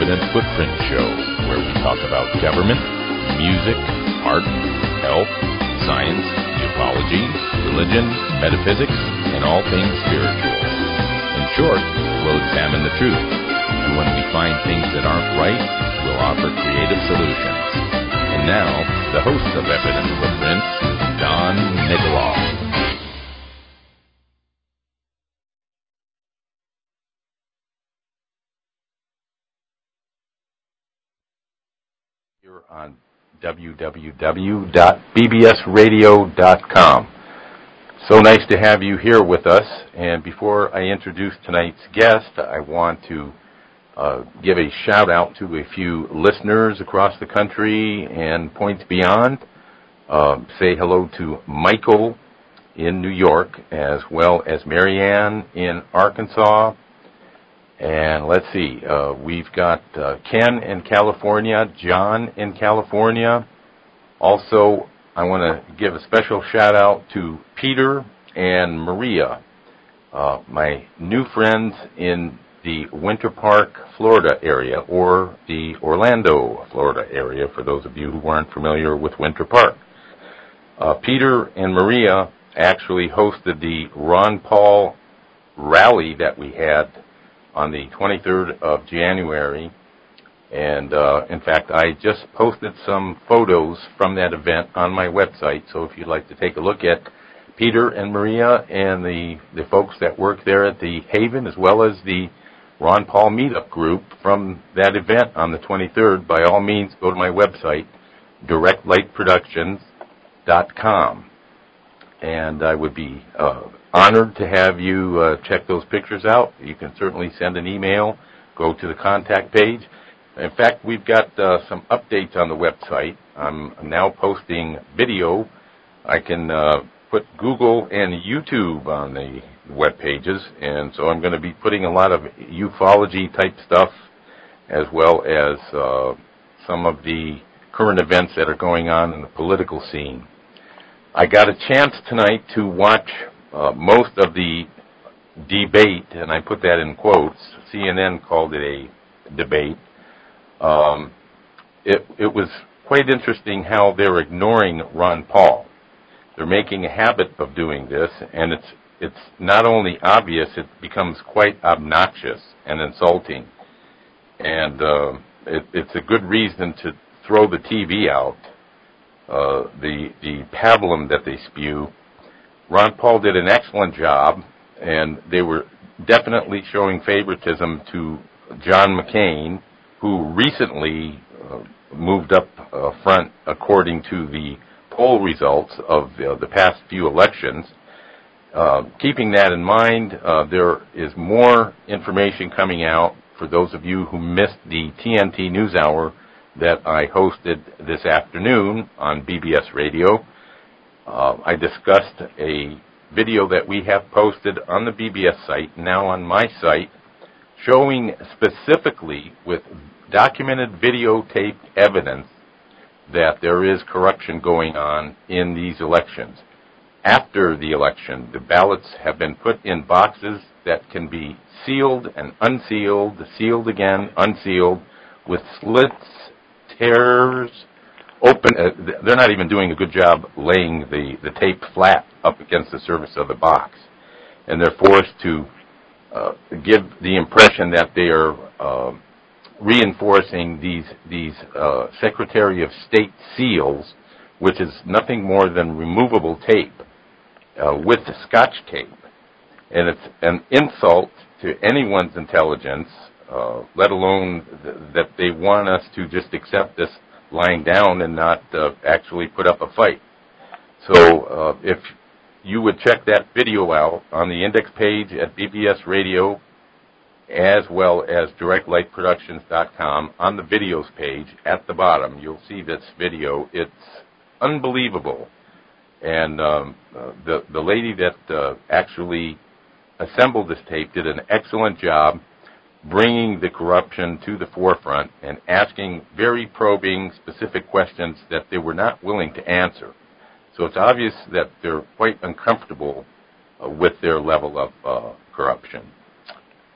Evidence Footprint Show, where we talk about government, music, art, health, science, ufology, religion, metaphysics, and all things spiritual. In short, we'll examine the truth, and when we find things that aren't right, we'll offer creative solutions. And now, the host of Evidence Footprints, Don Nikoloff. You're on www.bbsradio.com. So nice to have you here with us. And before I introduce tonight's guest, I want to give a shout out to a few listeners across the country and points beyond. Say hello to Michael in New York, as well as Marianne in Arkansas. And let's see, we've got Ken in California, John in California. Also, I want to give a special shout out to Peter and Maria, my new friends in the Winter Park, Florida area, or the Orlando, Florida area, for those of you who aren't familiar with Winter Park. Peter and Maria actually hosted the Ron Paul rally that we had on the 23rd of January, and in fact, I just posted some photos from that event on my website, so if you'd like to take a look at Peter and Maria and the folks that work there at the Haven, as well as the Ron Paul meetup group from that event on the 23rd, by all means, go to my website, directlightproductions.com, and I would be honored to have you check those pictures out. You can certainly send an email, go to the contact page. In fact, we've got some updates on the website. I'm now posting video. I can put Google and YouTube on the web pages, and so I'm going to be putting a lot of ufology type stuff, as well as some of the current events that are going on in the political scene. I got a chance tonight to watch most of the debate, and I put that in quotes. CNN called it a debate. It was quite interesting how they're ignoring Ron Paul. They're making a habit of doing this, and it's not only obvious, it becomes quite obnoxious and insulting. And it's a good reason to throw the TV out, the pablum that they spew. Ron Paul did an excellent job, and they were definitely showing favoritism to John McCain, who recently moved up front according to the poll results of the past few elections. Keeping that in mind, there is more information coming out for those of you who missed the TNT NewsHour that I hosted this afternoon on BBS Radio. I discussed a video that we have posted on the BBS site, now on my site, showing specifically with documented videotape evidence that there is corruption going on in these elections. After the election, the ballots have been put in boxes that can be sealed and unsealed, sealed again, unsealed, with slits, tears, open. They're not even doing a good job laying the tape flat up against the surface of the box. And they're forced to give the impression that they are reinforcing these Secretary of State seals, which is nothing more than removable tape with Scotch tape. And it's an insult to anyone's intelligence, let alone that they want us to just accept this lying down and not actually put up a fight. So if you would check that video out on the index page at BBS Radio, as well as directlightproductions.com, on the videos page at the bottom, you'll see this video. It's unbelievable. And the lady that actually assembled this tape did an excellent job bringing the corruption to the forefront and asking very probing, specific questions that they were not willing to answer. So it's obvious that they're quite uncomfortable with their level of corruption.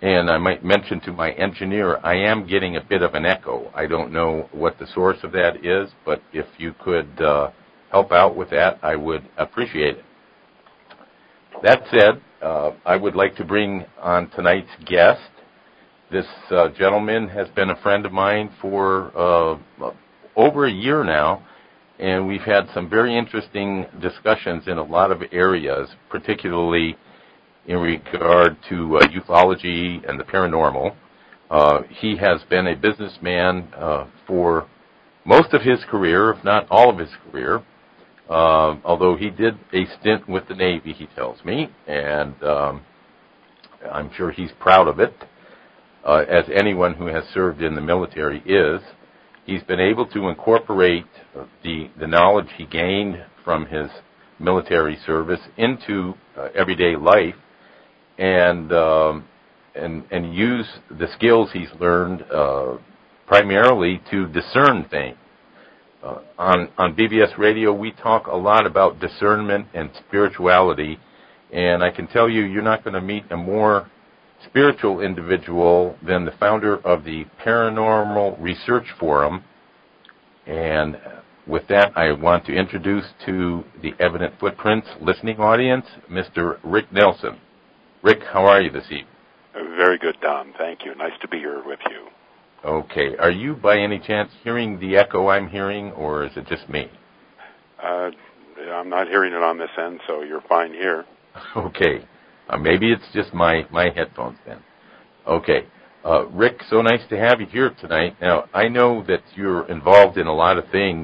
And I might mention to my engineer, I am getting a bit of an echo. I don't know what the source of that is, but if you could help out with that, I would appreciate it. That said, I would like to bring on tonight's guest. This gentleman has been a friend of mine for over a year now, and we've had some very interesting discussions in a lot of areas, particularly in regard to ufology and the paranormal. He has been a businessman for most of his career, if not all of his career, although he did a stint with the Navy, he tells me, and I'm sure he's proud of it, as anyone who has served in the military is. He's been able to incorporate the knowledge he gained from his military service into everyday life, and use the skills he's learned primarily to discern things. On BBS Radio, we talk a lot about discernment and spirituality, and I can tell you, you're not going to meet a more spiritual individual than the founder of the Paranormal Research Forum. And with that, I want to introduce to the Evident Footprints listening audience, Mr. Rick Nelson. Rick, how are you this evening? Very good, Don. Thank you. Nice to be here with you. Okay. Are you by any chance hearing the echo I'm hearing, or is it just me? I'm not hearing it on this end, so you're fine here. Okay. Maybe it's just my headphones then. Okay. Rick, so nice to have you here tonight. Now, I know that you're involved in a lot of things,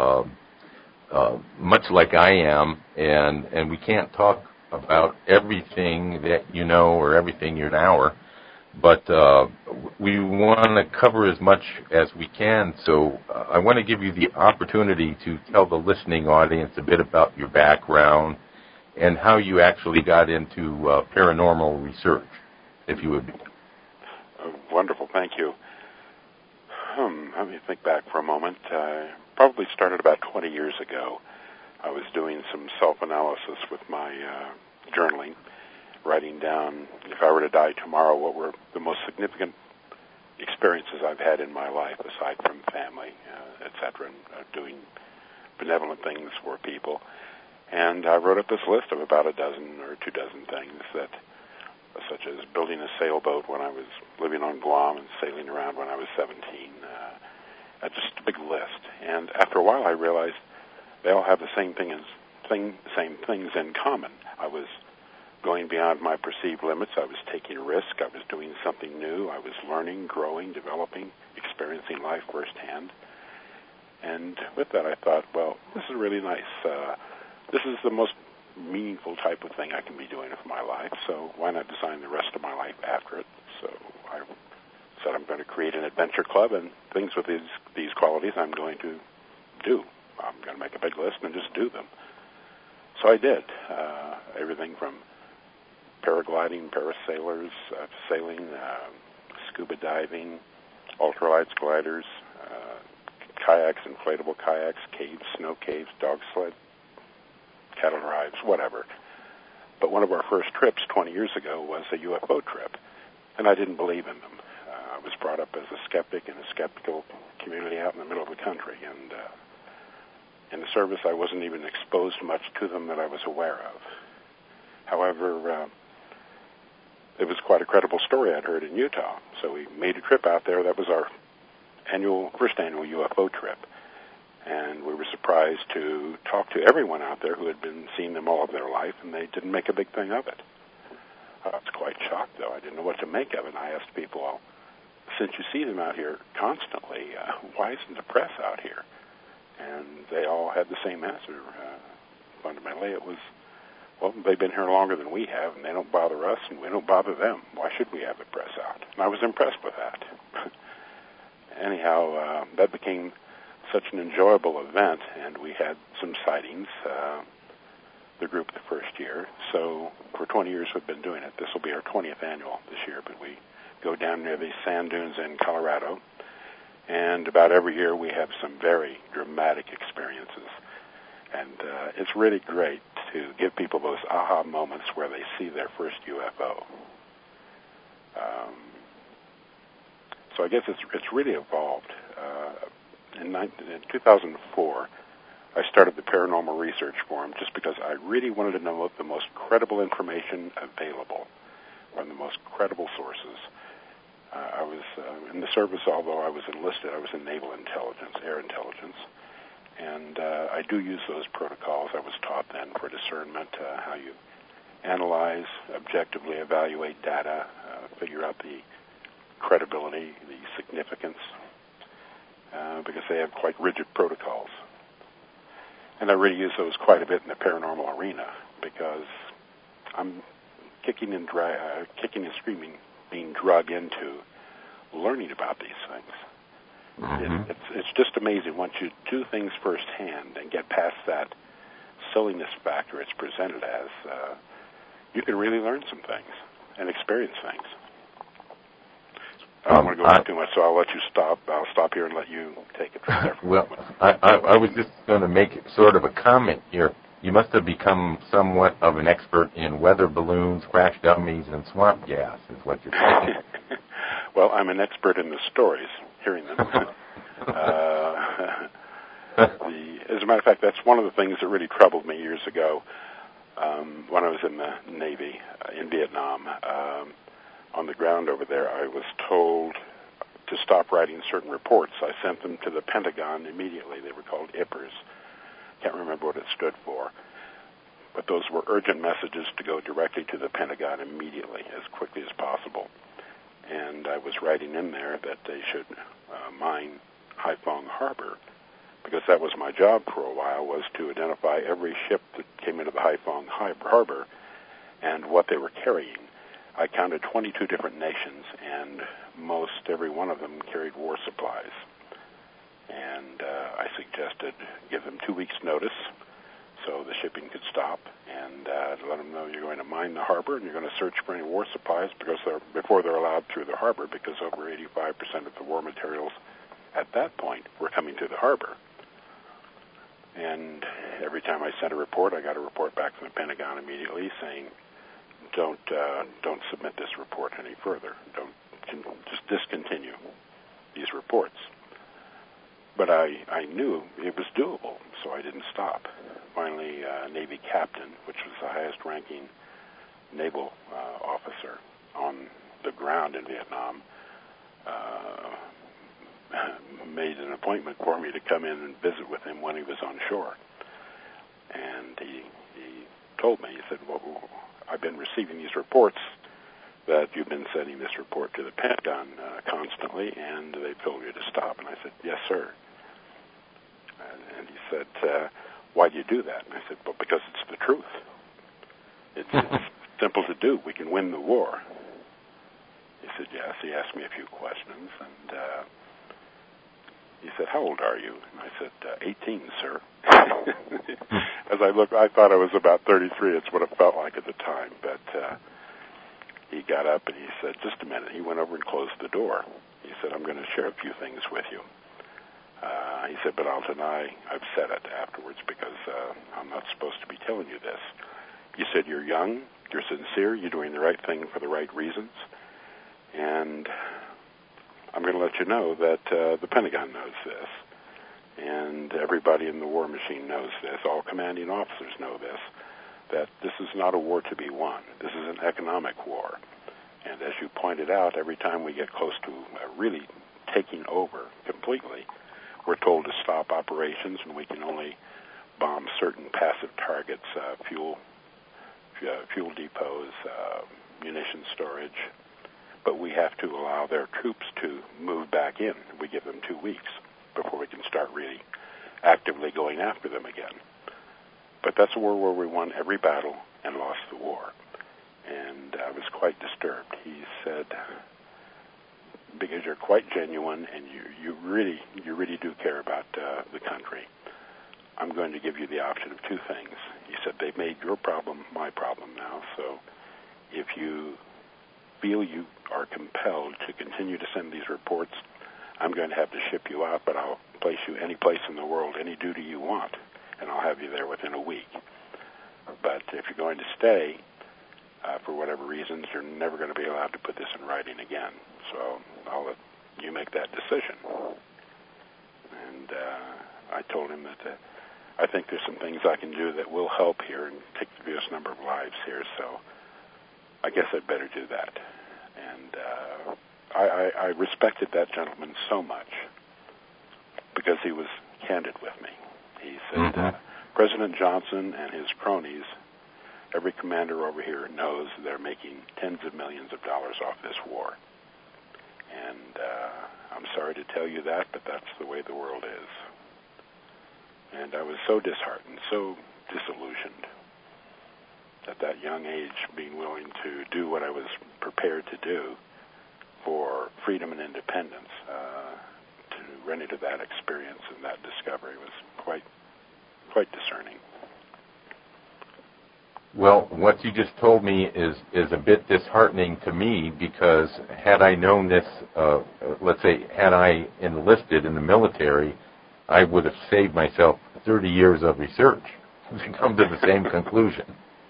much like I am, and we can't talk about everything that you know or everything you're an hour, but we want to cover as much as we can, so I want to give you the opportunity to tell the listening audience a bit about your background and how you actually got into paranormal research, if you would be. Wonderful, thank you. Let me think back for a moment. Probably started about 20 years ago. I was doing some self-analysis with my journaling, writing down, if I were to die tomorrow, what were the most significant experiences I've had in my life, aside from family, etc., and doing benevolent things for people. And I wrote up this list of about a dozen or 24 things that, such as building a sailboat when I was living on Guam and sailing around when I was 17. Just a big list. And after a while, I realized they all have the same same things in common. I was going beyond my perceived limits. I was taking a risk. I was doing something new. I was learning, growing, developing, experiencing life firsthand. And with that, I thought, well, this is really nice. This is the most meaningful type of thing I can be doing with my life, so why not design the rest of my life after it? So I said I'm going to create an adventure club, and things with these qualities I'm going to do. I'm going to make a big list and just do them. So I did. Everything from paragliding, parasailers, sailing, scuba diving, ultralights, gliders, kayaks, inflatable kayaks, caves, snow caves, dog sled, cattle drives, whatever. But one of our first trips 20 years ago was a UFO trip, and I didn't believe in them. I was brought up as a skeptic in a skeptical community out in the middle of the country, and in the service I wasn't even exposed much to them that I was aware of. However, it was quite a credible story I'd heard in Utah, so we made a trip out there. That was our first annual UFO trip. And we were surprised to talk to everyone out there who had been seeing them all of their life, and they didn't make a big thing of it. I was quite shocked, though. I didn't know what to make of it. And I asked people, well, since you see them out here constantly, why isn't the press out here? And they all had the same answer. Fundamentally, it was, well, they've been here longer than we have, and they don't bother us, and we don't bother them. Why should we have the press out? And I was impressed with that. Anyhow, that became such an enjoyable event, and we had some sightings, the group the first year. So for 20 years we've been doing it. This will be our 20th annual this year, but we go down near these sand dunes in Colorado, and about every year we have some very dramatic experiences. And it's really great to give people those aha moments where they see their first UFO. So I guess it's really evolved. In 2004, I started the Paranormal Research Forum just because I really wanted to know the most credible information available from the most credible sources. I was in the service, although I was enlisted. I was in naval intelligence, air intelligence, and I do use those protocols I was taught then for discernment, how you analyze, objectively evaluate data, figure out the credibility, the significance, because they have quite rigid protocols. And I really use those quite a bit in the paranormal arena because I'm kicking and screaming, being drug into learning about these things. Mm-hmm. It's just amazing once you do things firsthand and get past that silliness factor it's presented as. You can really learn some things and experience things. I don't want to go into too much, so I'll let you stop. I'll stop here and let you take it from there. Well, I was just going to make sort of a comment here. You must have become somewhat of an expert in weather balloons, crash dummies, and swamp gas, is what you're saying. Well, I'm an expert in the stories, hearing them. As a matter of fact, that's one of the things that really troubled me years ago when I was in the Navy in Vietnam. On the ground over there, I was told to stop writing certain reports. I sent them to the Pentagon immediately. They were called IPRs. Can't remember what it stood for. But those were urgent messages to go directly to the Pentagon immediately, as quickly as possible. And I was writing in there that they should mine Haiphong Harbor, because that was my job for a while, was to identify every ship that came into the Haiphong Harbor and what they were carrying. I counted 22 different nations, and most every one of them carried war supplies. And I suggested give them 2 weeks' notice so the shipping could stop, and let them know you're going to mine the harbor and you're going to search for any war supplies before they're allowed through the harbor, because over 85% of the war materials at that point were coming to the harbor. And every time I sent a report, I got a report back from the Pentagon immediately saying, don't submit this report any further. Just discontinue these reports. But I knew it was doable, so I didn't stop. Finally, a Navy captain, which was the highest-ranking naval officer on the ground in Vietnam, made an appointment for me to come in and visit with him when he was on shore. And he told me, he said, well, I've been receiving these reports that you've been sending this report to the Pentagon constantly, and they told you to stop. And I said, yes, sir. And he said, why do you do that? And I said, well, because it's the truth. It's simple to do. We can win the war. He said, yes. He asked me a few questions, and he said, how old are you? And I said, 18, sir. As I looked, I thought I was about 33. It's what it felt like at the time. But he got up and he said, just a minute. He went over and closed the door. He said, I'm going to share a few things with you. He said, but I'll deny I've said it afterwards because I'm not supposed to be telling you this. He said, you're young, you're sincere, you're doing the right thing for the right reasons, and I'm going to let you know that the Pentagon knows this, and everybody in the war machine knows this. All commanding officers know this, that this is not a war to be won. This is an economic war. And as you pointed out, every time we get close to really taking over completely, we're told to stop operations, and we can only bomb certain passive targets, fuel depots, munition storage. But we have to allow their troops to move back in. We give them 2 weeks before we can start really actively going after them again. But that's a war where we won every battle and lost the war. And I was quite disturbed. He said, because you're quite genuine and you really do care about the country, I'm going to give you the option of two things. He said, they've made your problem my problem now, so if you feel you are compelled to continue to send these reports, I'm going to have to ship you out, but I'll place you any place in the world, any duty you want, and I'll have you there within a week. But if you're going to stay, For whatever reasons, you're never going to be allowed to put this in writing again. So I'll let you make that decision. And I told him that I think there's some things I can do that will help here and take the fewest number of lives here. So I guess I'd better do that. And I respected that gentleman so much because he was candid with me. He said, President Johnson and his cronies, every commander over here knows they're making tens of millions of dollars off this war. And I'm sorry to tell you that, but that's the way the world is. And I was so disheartened, so disillusioned at that young age, being willing to do what I was prepared to do for freedom and independence, to run into that experience and that discovery was quite discerning. Well, what you just told me is a bit disheartening to me, because had I known this, let's say, had I enlisted in the military, I would have saved myself 30 years of research to come to the same conclusion.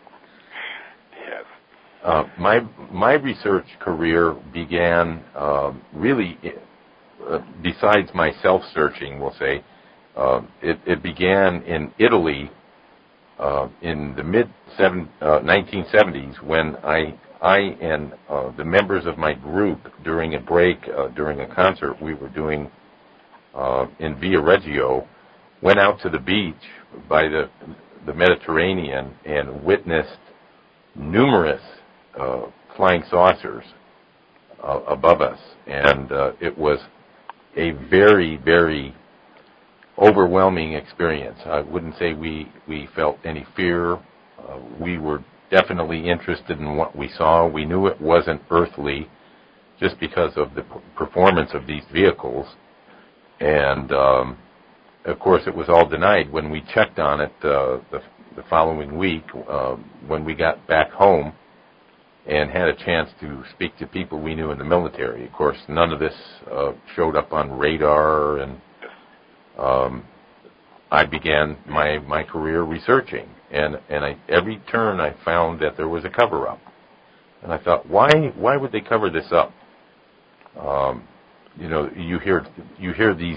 Yes. My research career began really, besides my self-searching, we'll say, it began in Italy in the mid-1970s when I and the members of my group, during a break, during a concert we were doing in Via Reggio, went out to the beach by the Mediterranean and witnessed numerous flying saucers above us. And it was a very, very overwhelming experience. I wouldn't say we felt any fear. We were definitely interested in what we saw. We knew it wasn't earthly just because of the performance of these vehicles. And, of course, it was all denied when we checked on it the following week when we got back home and had a chance to speak to people we knew in the military. Of course, none of this showed up on radar, and I began my career researching, and every turn I found that there was a cover-up. And I thought, why would they cover this up? You hear these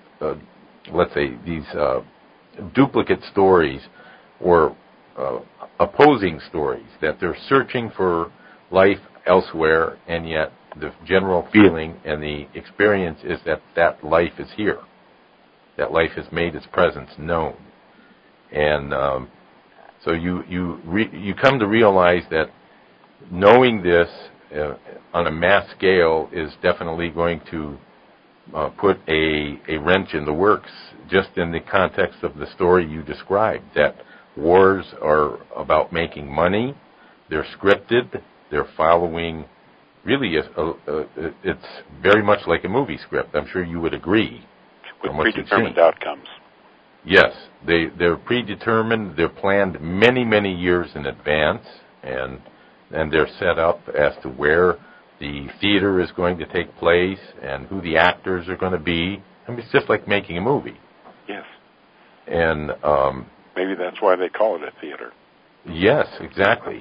duplicate stories or opposing stories, that they're searching for life elsewhere, and yet the general feeling and the experience is that life is here. That life has made its presence known. And so you come to realize that knowing this on a mass scale is definitely going to put a wrench in the works, just in the context of the story you described, that wars are about making money, they're scripted, they're following, really, it's very much like a movie script. I'm sure you would agree. With predetermined outcomes. Yes, they're predetermined, they're planned many, many years in advance, and they're set up as to where the theater is going to take place and who the actors are going to be. I mean, it's just like making a movie. Yes. And maybe that's why they call it a theater. Yes, exactly.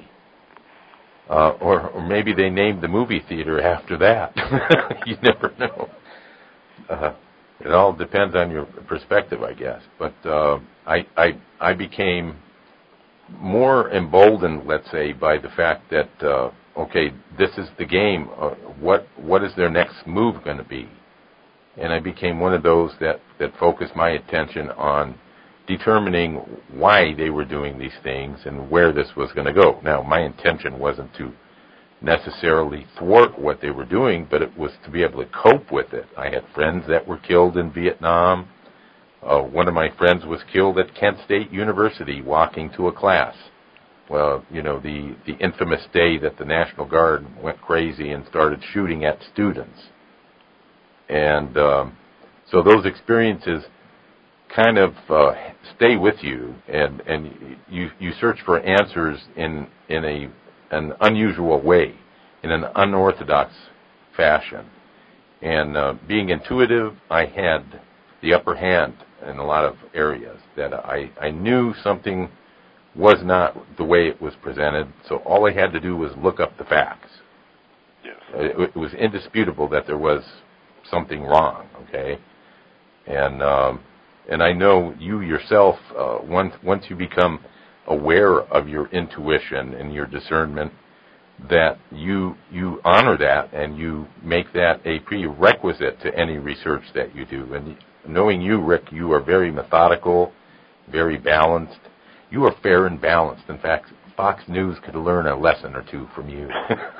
Or maybe they named the movie theater after that. You never know. It all depends on your perspective, I guess. But I became more emboldened, let's say, by the fact that okay, this is the game. What is their next move going to be? And I became one of those that focused my attention on determining why they were doing these things and where this was going to go. Now, my intention wasn't to necessarily thwart what they were doing, but it was to be able to cope with it. I had friends that were killed in Vietnam. One of my friends was killed at Kent State University walking to a class. Well, the infamous day that the National Guard went crazy and started shooting at students. And so those experiences kind of stay with you, and you search for answers in an unusual way, in an unorthodox fashion. And being intuitive, I had the upper hand in a lot of areas, that I knew something was not the way it was presented, so all I had to do was look up the facts. Yes. It was indisputable that there was something wrong, okay? And I know you yourself, once you become aware of your intuition and your discernment, that you honor that and you make that a prerequisite to any research that you do. And knowing you, Rick, you are very methodical, very balanced. You are fair and balanced. In fact, Fox News could learn a lesson or two from you.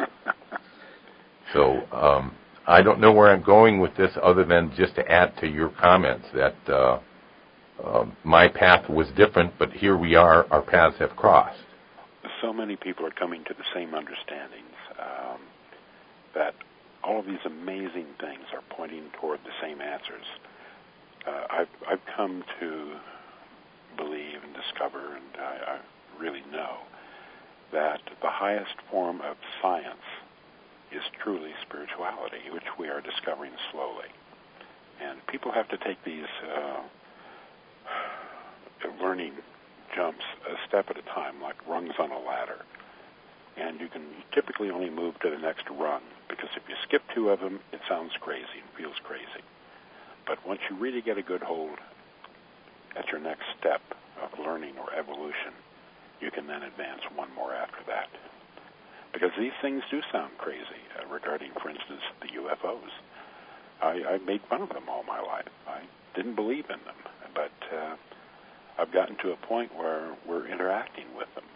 So I don't know where I'm going with this other than just to add to your comments that my path was different, but here we are, our paths have crossed. So many people are coming to the same understandings that all of these amazing things are pointing toward the same answers. I've come to believe and discover, and I really know, that the highest form of science is truly spirituality, which we are discovering slowly. And people have to take these learning jumps a step at a time, like rungs on a ladder. And you can typically only move to the next rung, because if you skip two of them, it sounds crazy and feels crazy. But once you really get a good hold at your next step of learning or evolution, you can then advance one more after that. Because these things do sound crazy, regarding, for instance, the UFOs. I made fun of them all my life. I didn't believe in them, but I've gotten to a point where we're interacting with them,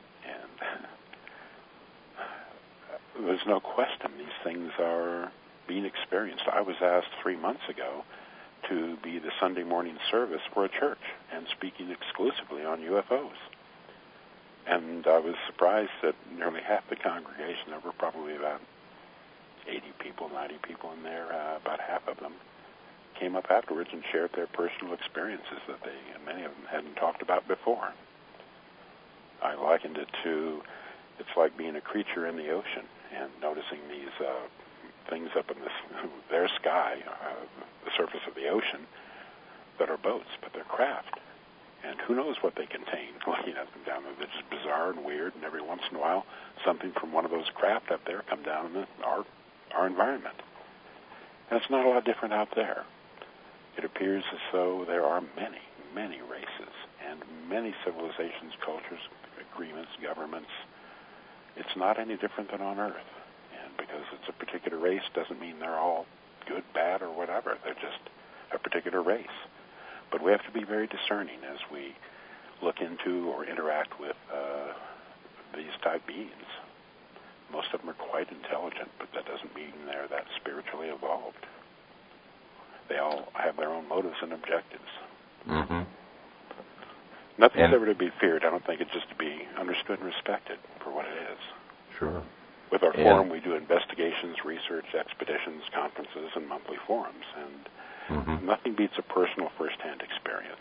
and there's no question these things are being experienced. I was asked 3 months ago to be the Sunday morning service for a church and speaking exclusively on UFOs. And I was surprised that nearly half the congregation, there were probably about 80 people, 90 people in there, about half of them, came up afterwards and shared their personal experiences that many of them hadn't talked about before. I likened it to, it's like being a creature in the ocean and noticing these things up in their sky, the surface of the ocean, that are boats, but they're craft. And who knows what they contain, looking at them down there. They're just bizarre and weird, and every once in a while, something from one of those craft up there come down in our environment. And it's not a lot different out there. It appears as though there are many, many races and many civilizations, cultures, agreements, governments. It's not any different than on Earth. And because it's a particular race doesn't mean they're all good, bad, or whatever. They're just a particular race. But we have to be very discerning as we look into or interact with these type beings. Most of them are quite intelligent, but that doesn't mean they're that spiritually evolved. They all have their own motives and objectives. Mm-hmm. Nothing's ever to be feared. I don't think it's just to be understood and respected for what it is. Sure. With our forum, we do investigations, research, expeditions, conferences, and monthly forums. And nothing beats a personal first-hand experience.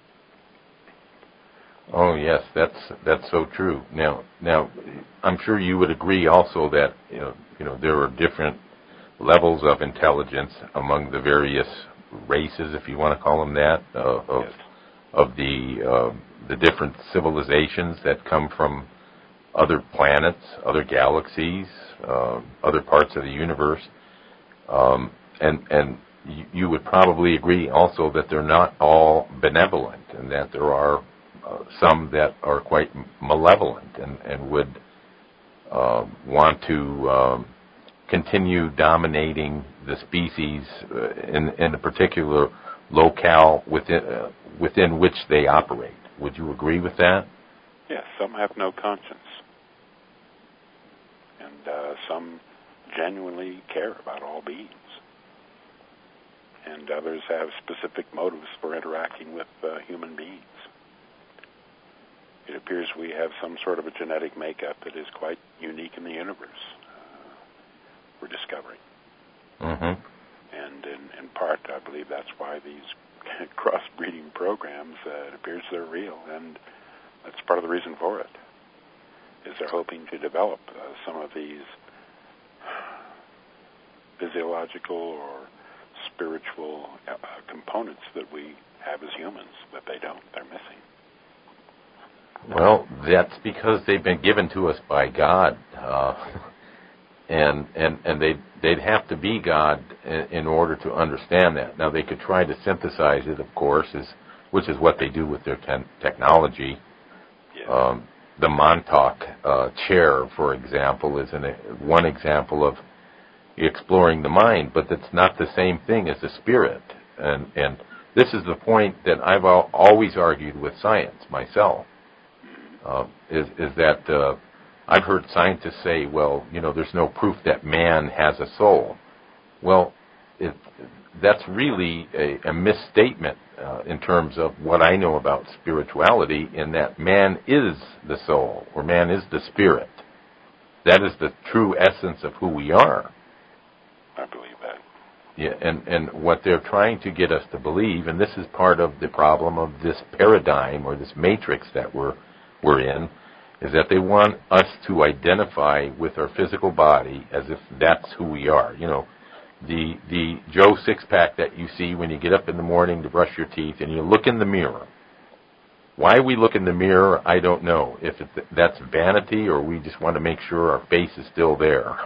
Oh yes, that's so true. Now, I'm sure you would agree also that you know there are different levels of intelligence among the various races, if you want to call them that, of the different civilizations that come from other planets, other galaxies, other parts of the universe, and you would probably agree also that they're not all benevolent, and that there are some that are quite malevolent and would want to continue dominating the species in a particular locale within which they operate. Would you agree with that? Yes, some have no conscience. And some genuinely care about all beings. And others have specific motives for interacting with human beings. It appears we have some sort of a genetic makeup that is quite unique in the universe, we're discovering. Mm-hmm. And in part, I believe that's why these cross-breeding programs, it appears they're real, and that's part of the reason for it, is they're hoping to develop some of these physiological or spiritual components that we have as humans, that they don't. They're missing. Well, that's because they've been given to us by God, and they'd have to be God in order to understand that. Now, they could try to synthesize it, of course, which is what they do with their technology. Yeah. The Montauk chair, for example, is one example of exploring the mind, but that's not the same thing as the spirit. And this is the point that I've always argued with science myself. Is that I've heard scientists say, well, there's no proof that man has a soul. Well, that's really a misstatement in terms of what I know about spirituality, in that man is the soul, or man is the spirit. That is the true essence of who we are. I believe that. Yeah, and what they're trying to get us to believe, and this is part of the problem of this paradigm or this matrix that we're in, is that they want us to identify with our physical body as if that's who we are. The Joe six-pack that you see when you get up in the morning to brush your teeth and you look in the mirror. Why we look in the mirror, I don't know. If that's vanity, or we just want to make sure our face is still there.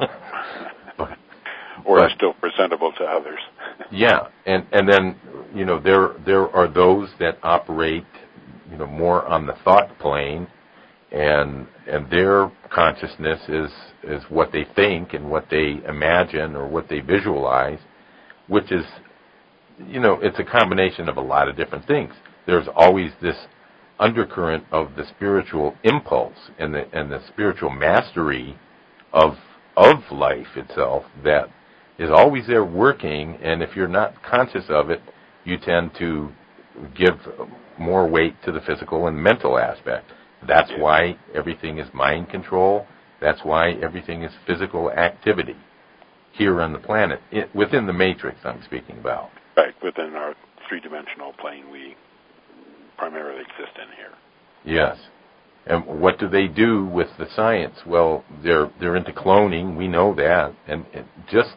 Or still presentable to others. Yeah, and then there are those that operate more on the thought plane, and their consciousness is what they think and what they imagine or what they visualize, which is it's a combination of a lot of different things. There's always this undercurrent of the spiritual impulse and the spiritual mastery of life itself that is always there working, and if you're not conscious of it, you tend to give more weight to the physical and mental aspect. That's why everything is mind control. That's why everything is physical activity here on the planet, within the matrix I'm speaking about. Right, within our three-dimensional plane we primarily exist in here. Yes. And what do they do with the science? Well, they're into cloning. We know that. And just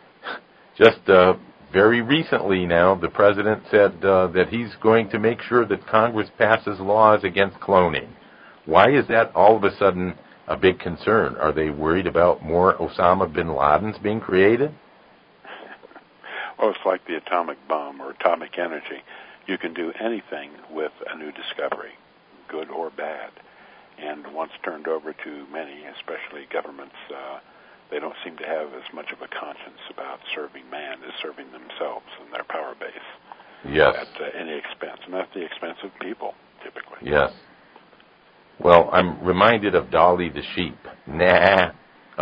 very recently now, the president said that he's going to make sure that Congress passes laws against cloning. Why is that all of a sudden a big concern? Are they worried about more Osama bin Ladens being created? Well, it's like the atomic bomb or atomic energy. You can do anything with a new discovery, good or bad. And once turned over to many, especially governments, they don't seem to have as much of a conscience about serving man as serving themselves and their power base. Yes. At any expense, and at the expense of people, typically. Yes. Well, I'm reminded of Dolly the sheep. Nah.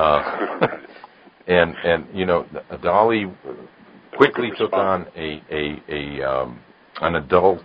And Dolly quickly took on an adult,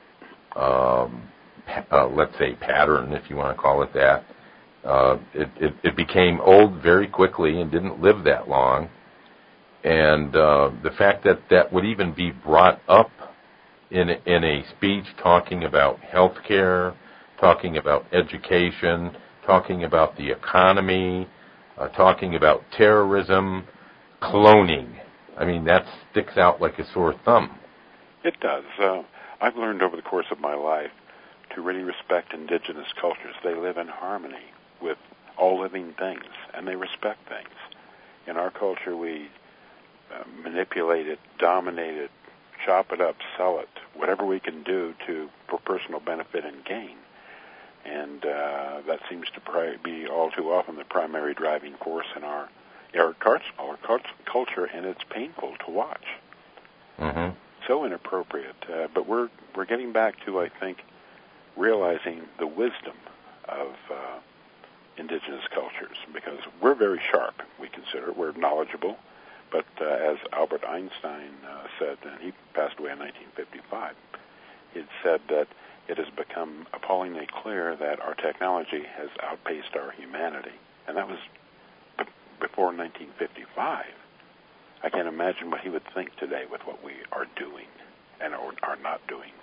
let's say, pattern, if you want to call it that. It became old very quickly and didn't live that long. And the fact that would even be brought up in a speech talking about health care, talking about education, talking about the economy, talking about terrorism, cloning. I mean, that sticks out like a sore thumb. It does. I've learned over the course of my life to really respect indigenous cultures. They live in harmony with all living things, and they respect things. In our culture, we manipulate it, dominate it, chop it up, sell it, whatever we can do for personal benefit and gain. And that seems to be all too often the primary driving force in our culture, and it's painful to watch. Mm-hmm. So inappropriate. But we're getting back to, I think, realizing the wisdom of indigenous cultures, because we're very sharp, we consider. We're knowledgeable. But as Albert Einstein said, and he passed away in 1955, he said that it has become appallingly clear that our technology has outpaced our humanity. And that was before 1955. I can't imagine what he would think today with what we are doing and are not doing.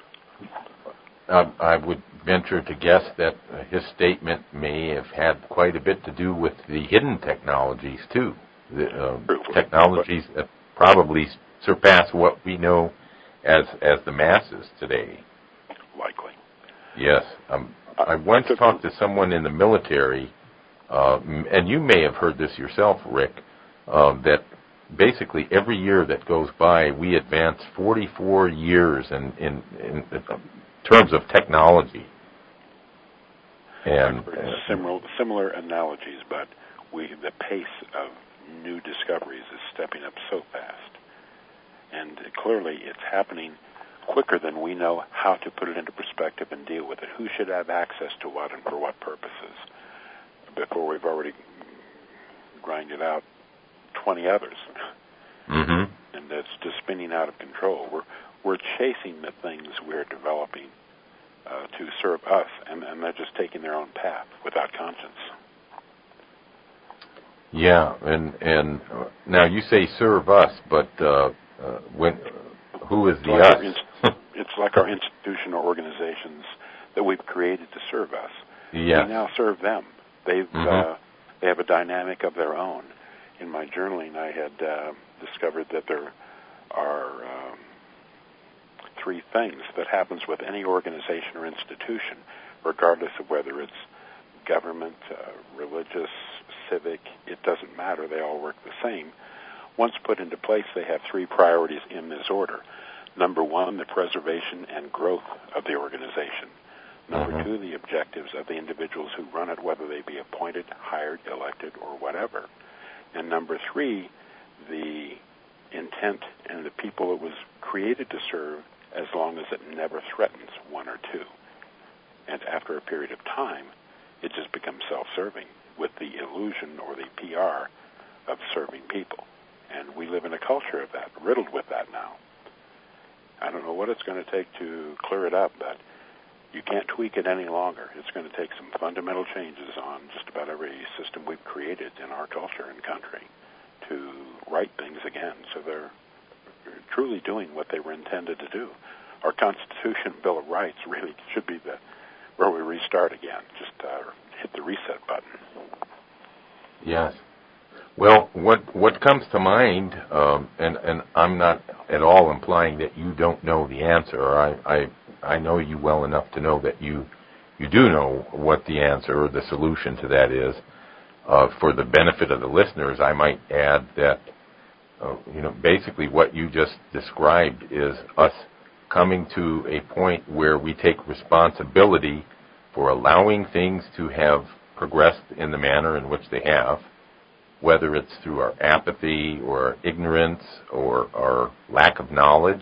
I would venture to guess that his statement may have had quite a bit to do with the hidden technologies, too. The technologies that probably surpass what we know as the masses today. Likely. Yes. I once talked to someone in the military, and you may have heard this yourself, Rick, that basically every year that goes by, we advance 44 years in terms of technology. And similar analogies, but the pace of new discoveries is stepping up so fast. And clearly it's happening quicker than we know how to put it into perspective and deal with it. Who should have access to what and for what purposes before we've already grinded out 20 others. Mm-hmm. And it's just spinning out of control. We're chasing the things we're developing to serve us, and they're just taking their own path without conscience. Yeah, and now you say serve us, but who is the us? It's like our institutional organizations that we've created to serve us. Yes. We now serve them. They have a dynamic of their own. In my journaling, I had discovered that there are three things that happens with any organization or institution, regardless of whether it's government, religious, civic, it doesn't matter. They all work the same. Once put into place, they have three priorities in this order. Number one, the preservation and growth of the organization. Number two, the objectives of the individuals who run it, whether they be appointed, hired, elected, or whatever. And number three, the intent and the people it was created to serve, as long as it never threatens one or two. And after a period of time, it just becomes self-serving with the illusion or the PR of serving people. And we live in a culture of that, riddled with that now. I don't know what it's going to take to clear it up, but you can't tweak it any longer. It's going to take some fundamental changes on just about every system we've created in our culture and country to right things again, so they're truly doing what they were intended to do. Our Constitution, Bill of Rights, really should be where we restart again. Just hit the reset button. Yes. Well, what comes to mind, and I'm not at all implying that you don't know the answer. I know you well enough to know that you do know what the answer or the solution to that is. For the benefit of the listeners, I might add that basically what you just described is us coming to a point where we take responsibility for allowing things to have progressed in the manner in which they have, whether it's through our apathy or our ignorance or our lack of knowledge,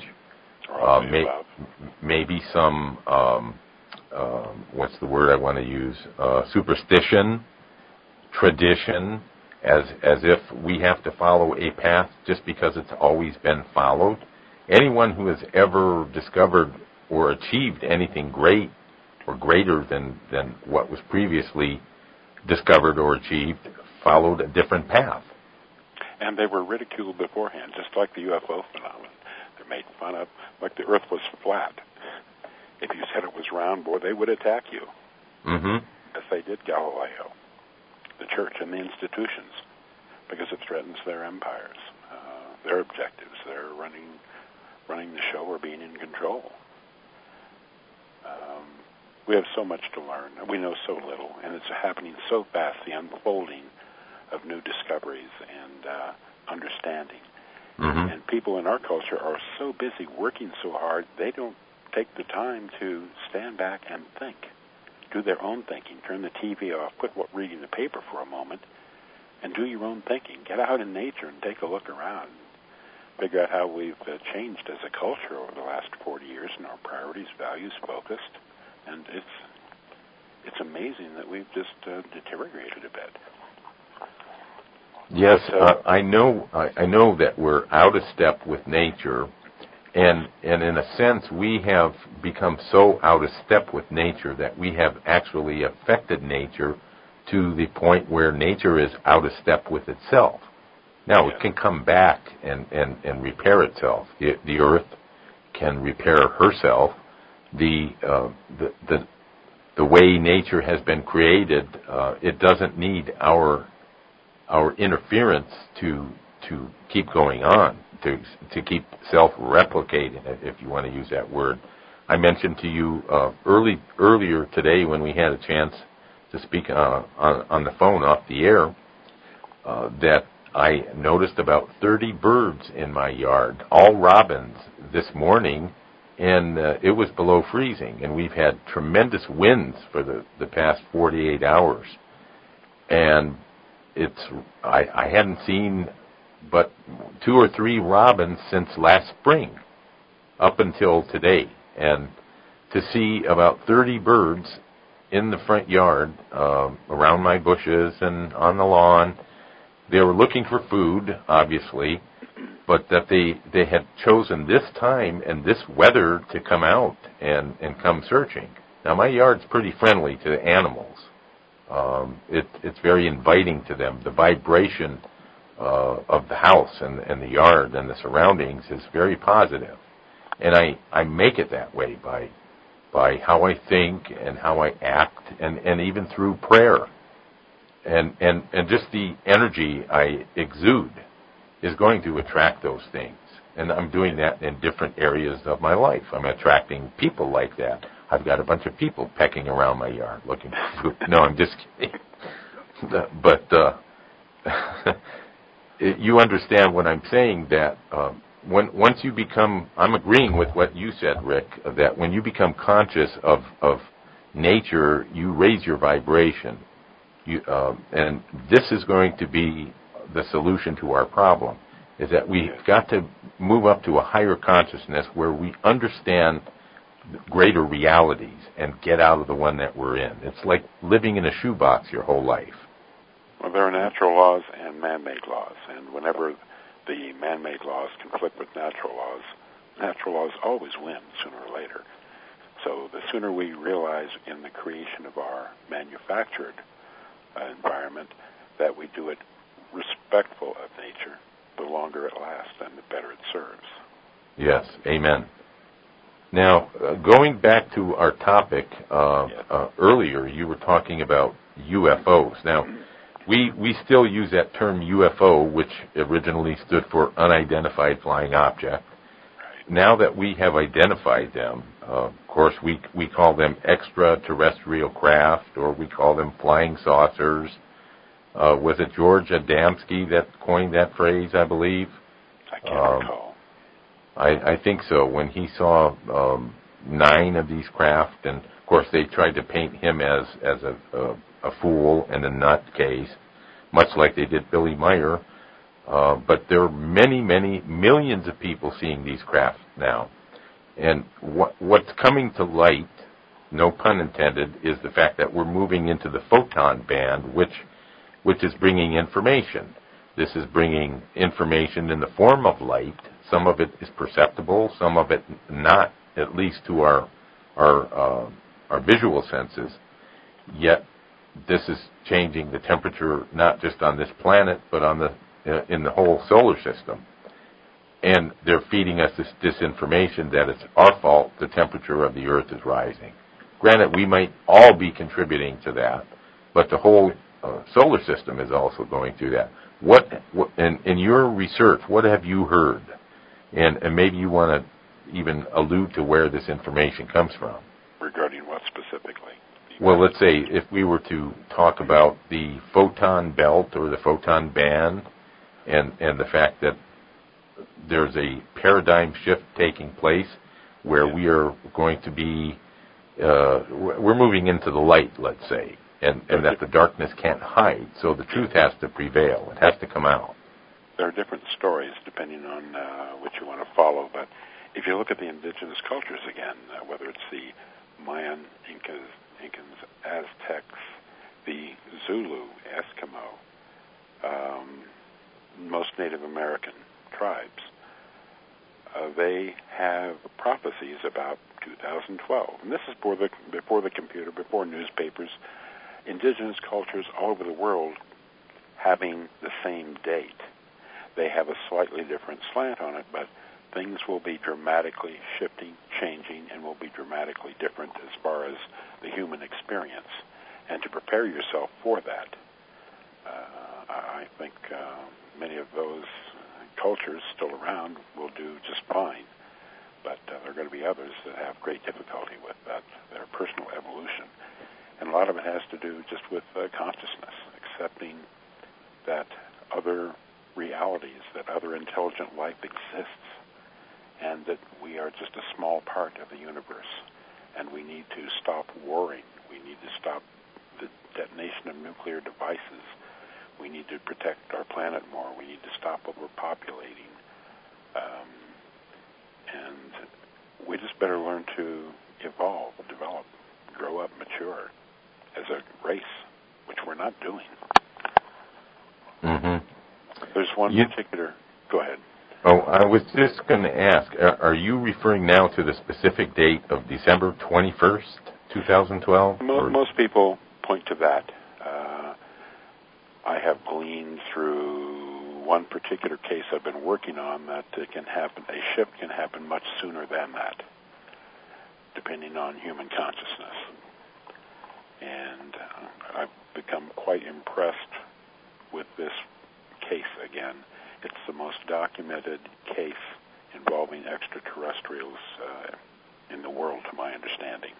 maybe some, what's the word I want to use, superstition, tradition, as if we have to follow a path just because it's always been followed. Anyone who has ever discovered or achieved anything great or greater than what was previously discovered or achieved followed a different path. And they were ridiculed beforehand, just like the UFO phenomenon. They're made fun of, like the Earth was flat. If you said it was round, boy, they would attack you. Mm-hmm. As they did Galileo, the church and the institutions, because it threatens their empires, their objectives. They're running the show or being in control. We have so much to learn. We know so little, and it's happening so fast, the unfolding of new discoveries and understanding. Mm-hmm. And people in our culture are so busy working so hard, they don't take the time to stand back and think, do their own thinking, turn the TV off, quit reading the paper for a moment, and do your own thinking. Get out in nature and take a look around. Figure out how we've changed as a culture over the last 40 years and our priorities, values, focused. And it's amazing that we've just deteriorated a bit. Yes, I know that we're out of step with nature, and in a sense we have become so out of step with nature that we have actually affected nature to the point where nature is out of step with itself. Now, it can come back and repair itself. The earth can repair herself. The way nature has been created, it doesn't need our interference to keep going on, to keep self-replicating, if you want to use that word. I mentioned to you earlier today when we had a chance to speak on the phone off the air that I noticed about 30 birds in my yard, all robins, this morning, and it was below freezing, and we've had tremendous winds for the past 48 hours. And I hadn't seen but 2 or 3 robins since last spring up until today. And to see about 30 birds in the front yard, around my bushes and on the lawn, they were looking for food, obviously, but that they had chosen this time and this weather to come out and come searching. Now, my yard's pretty friendly to the animals. It's very inviting to them. The vibration of the house and the yard and the surroundings is very positive. And I make it that way by how I think and how I act, and even through prayer. And just the energy I exude is going to attract those things. And I'm doing that in different areas of my life. I'm attracting people like that. I've got a bunch of people pecking around my yard looking for food. No, I'm just kidding. But you understand what I'm saying, that once you become, I'm agreeing with what you said, Rick, that when you become conscious of nature, you raise your vibration. And this is going to be the solution to our problem, is that we've got to move up to a higher consciousness where we understand greater realities and get out of the one that we're in. It's like living in a shoebox your whole life. Well, there are natural laws and man-made laws, and whenever the man-made laws conflict with natural laws always win sooner or later. So the sooner we realize in the creation of our manufactured environment that we do it respectful of nature, the longer it lasts and the better it serves. Yes, amen. Now, going back to our topic, earlier you were talking about UFOs. Now, we still use that term UFO, which originally stood for unidentified flying object. Right. Now that we have identified them, of course, we call them extraterrestrial craft, or we call them flying saucers. Was it George Adamski that coined that phrase, I believe? I can't recall. I think so. When he saw 9 of these craft, and of course they tried to paint him as a fool and a nutcase, much like they did Billy Meyer. But there are many, many millions of people seeing these craft now. And what's coming to light, no pun intended, is the fact that we're moving into the photon band, which is bringing information. This is bringing information in the form of light. Some of it is perceptible, some of it not, at least to our visual senses. Yet this is changing the temperature not just on this planet, but on in the whole solar system. And they're feeding us this information that it's our fault the temperature of the Earth is rising. Granted, we might all be contributing to that, but the whole solar system is also going through that. In your research, what have you heard? And maybe you want to even allude to where this information comes from. Regarding what specifically? Well, let's say if we were to talk about the photon belt or the photon band, and the fact that there's a paradigm shift taking place where we are going to be, we're moving into the light, let's say, and that the darkness can't hide, so the truth has to prevail. It has to come out. There are different stories depending on what you want to follow, but if you look at the indigenous cultures again, whether it's the Mayan, Incans, Aztecs, the Zulu, Eskimo, most Native American tribes, they have prophecies about 2012. And this is before the computer, before newspapers. Indigenous cultures all over the world having the same date. They have a slightly different slant on it, but things will be dramatically shifting, changing, and will be dramatically different as far as the human experience. And to prepare yourself for that, I think many of those cultures still around will do just fine. But there are going to be the others that have great difficulty with that, their personal evolution. And a lot of it has to do just with consciousness, accepting that other realities, that other intelligent life exists, and that we are just a small part of the universe. And we need to stop warring. We need to stop the detonation of nuclear devices. We need to protect our planet more. We need to stop overpopulating. And we just better learn to evolve, develop, grow up, mature as a race, which we're not doing. Mm-hmm. There's one particular... Go ahead. Oh, I was just going to ask, are you referring now to the specific date of December 21st, 2012? Most people point to that. I have gleaned through one particular case I've been working on that it can happen, a shift can happen much sooner than that, depending on human consciousness. And I've become quite impressed with this case again. It's the most documented case involving extraterrestrials in the world, to my understanding.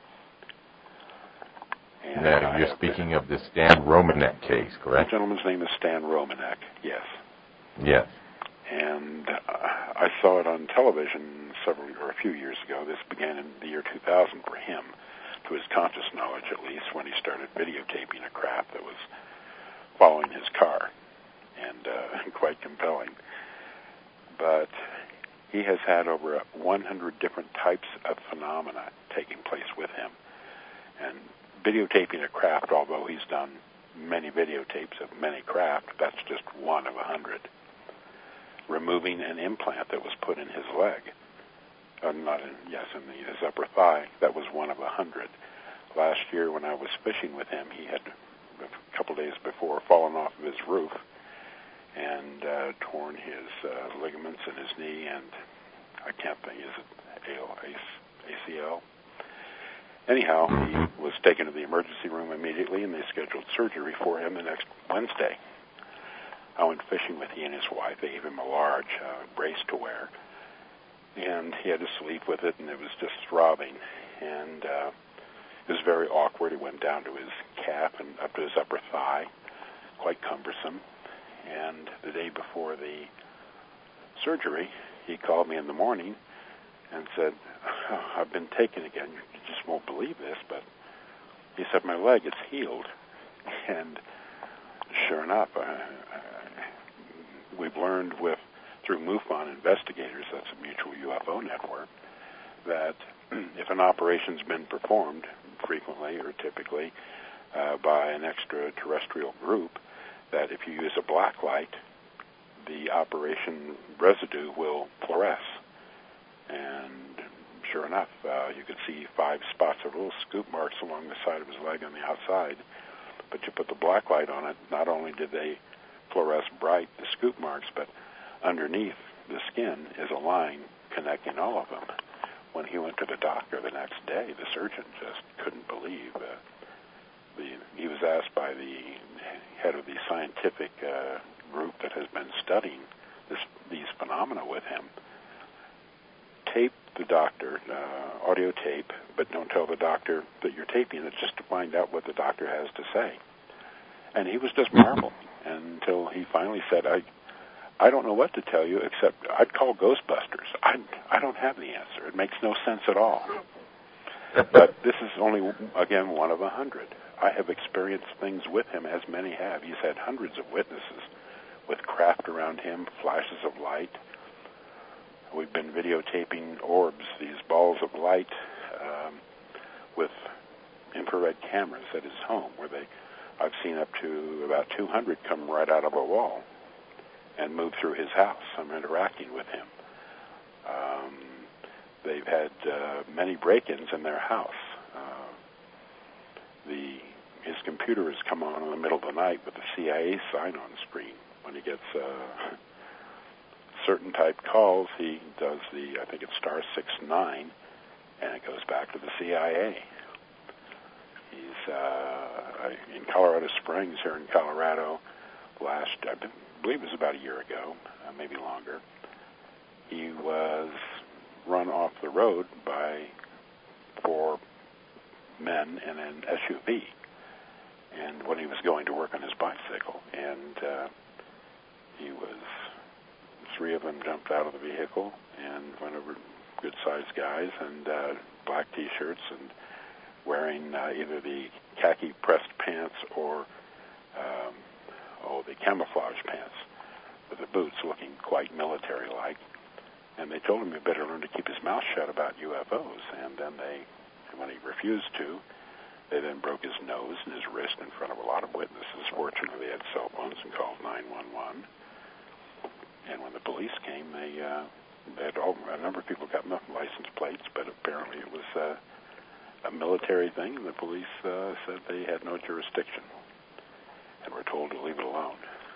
And now, you're speaking of the Stan Romanek case, correct? The gentleman's name is Stan Romanek, yes. Yes. And I saw it on television a few years ago. This began in the year 2000 for him, to his conscious knowledge at least, when he started videotaping a craft that was following his car. And quite compelling. But he has had over 100 different types of phenomena taking place with him. And videotaping a craft, although he's done many videotapes of many craft, that's just one of 100. Removing an implant that was put in his leg, in his upper thigh, that was one of 100. Last year when I was fishing with him, he had, a couple days before, fallen off of his roof and torn his ligaments in his knee, and I can't think, is it ACL? Anyhow, he was taken to the emergency room immediately, and they scheduled surgery for him the next Wednesday. I went fishing with he and his wife. They gave him a large brace to wear, and he had to sleep with it, and it was just throbbing, and it was very awkward. It went down to his calf and up to his upper thigh, quite cumbersome. And the day before the surgery, he called me in the morning and said, I've been taken again. You just won't believe this, but he said, my leg, it's healed. And sure enough, we've learned through MUFON investigators, that's a mutual UFO network, that if an operation's been performed frequently or typically by an extraterrestrial group, that if you use a black light, the operation residue will fluoresce. And sure enough, you could see 5 spots of little scoop marks along the side of his leg on the outside. But you put the black light on it, not only did they fluoresce bright, the scoop marks, but underneath the skin is a line connecting all of them. When he went to the doctor the next day, the surgeon just couldn't believe. He was asked by the head of the scientific group that has been studying these phenomena with him, tape the doctor, audio tape, but don't tell the doctor that you're taping it, just to find out what the doctor has to say. And he was just marveling until he finally said, I don't know what to tell you, except I'd call Ghostbusters. I don't have the answer. It makes no sense at all. But this is only, again, one of 100. I have experienced things with him, as many have. He's had hundreds of witnesses with craft around him, flashes of light. We've been videotaping orbs, these balls of light, with infrared cameras at his home, where I've seen up to about 200 come right out of a wall and move through his house. I'm interacting with him. They've had many break-ins in their house. His computer has come on in the middle of the night with the CIA sign on the screen. When he gets certain type calls, he does I think it's *69, and it goes back to the CIA. He's in Colorado Springs here in Colorado I believe it was about a year ago, maybe longer. He was run off the road by 4 men in an SUV, and when he was going to work on his bicycle, and 3 of them jumped out of the vehicle and went over, good-sized guys, and black T-shirts, and wearing either the khaki-pressed pants or the camouflage pants with the boots, looking quite military-like. And they told him he better learn to keep his mouth shut about UFOs. And then when he refused to, they then broke his nose and his wrist in front of a lot of witnesses. Fortunately, they had cell phones and called 911. And when the police came, a number of people got license plates, but apparently it was a military thing, and the police said they had no jurisdiction and were told to leave it alone.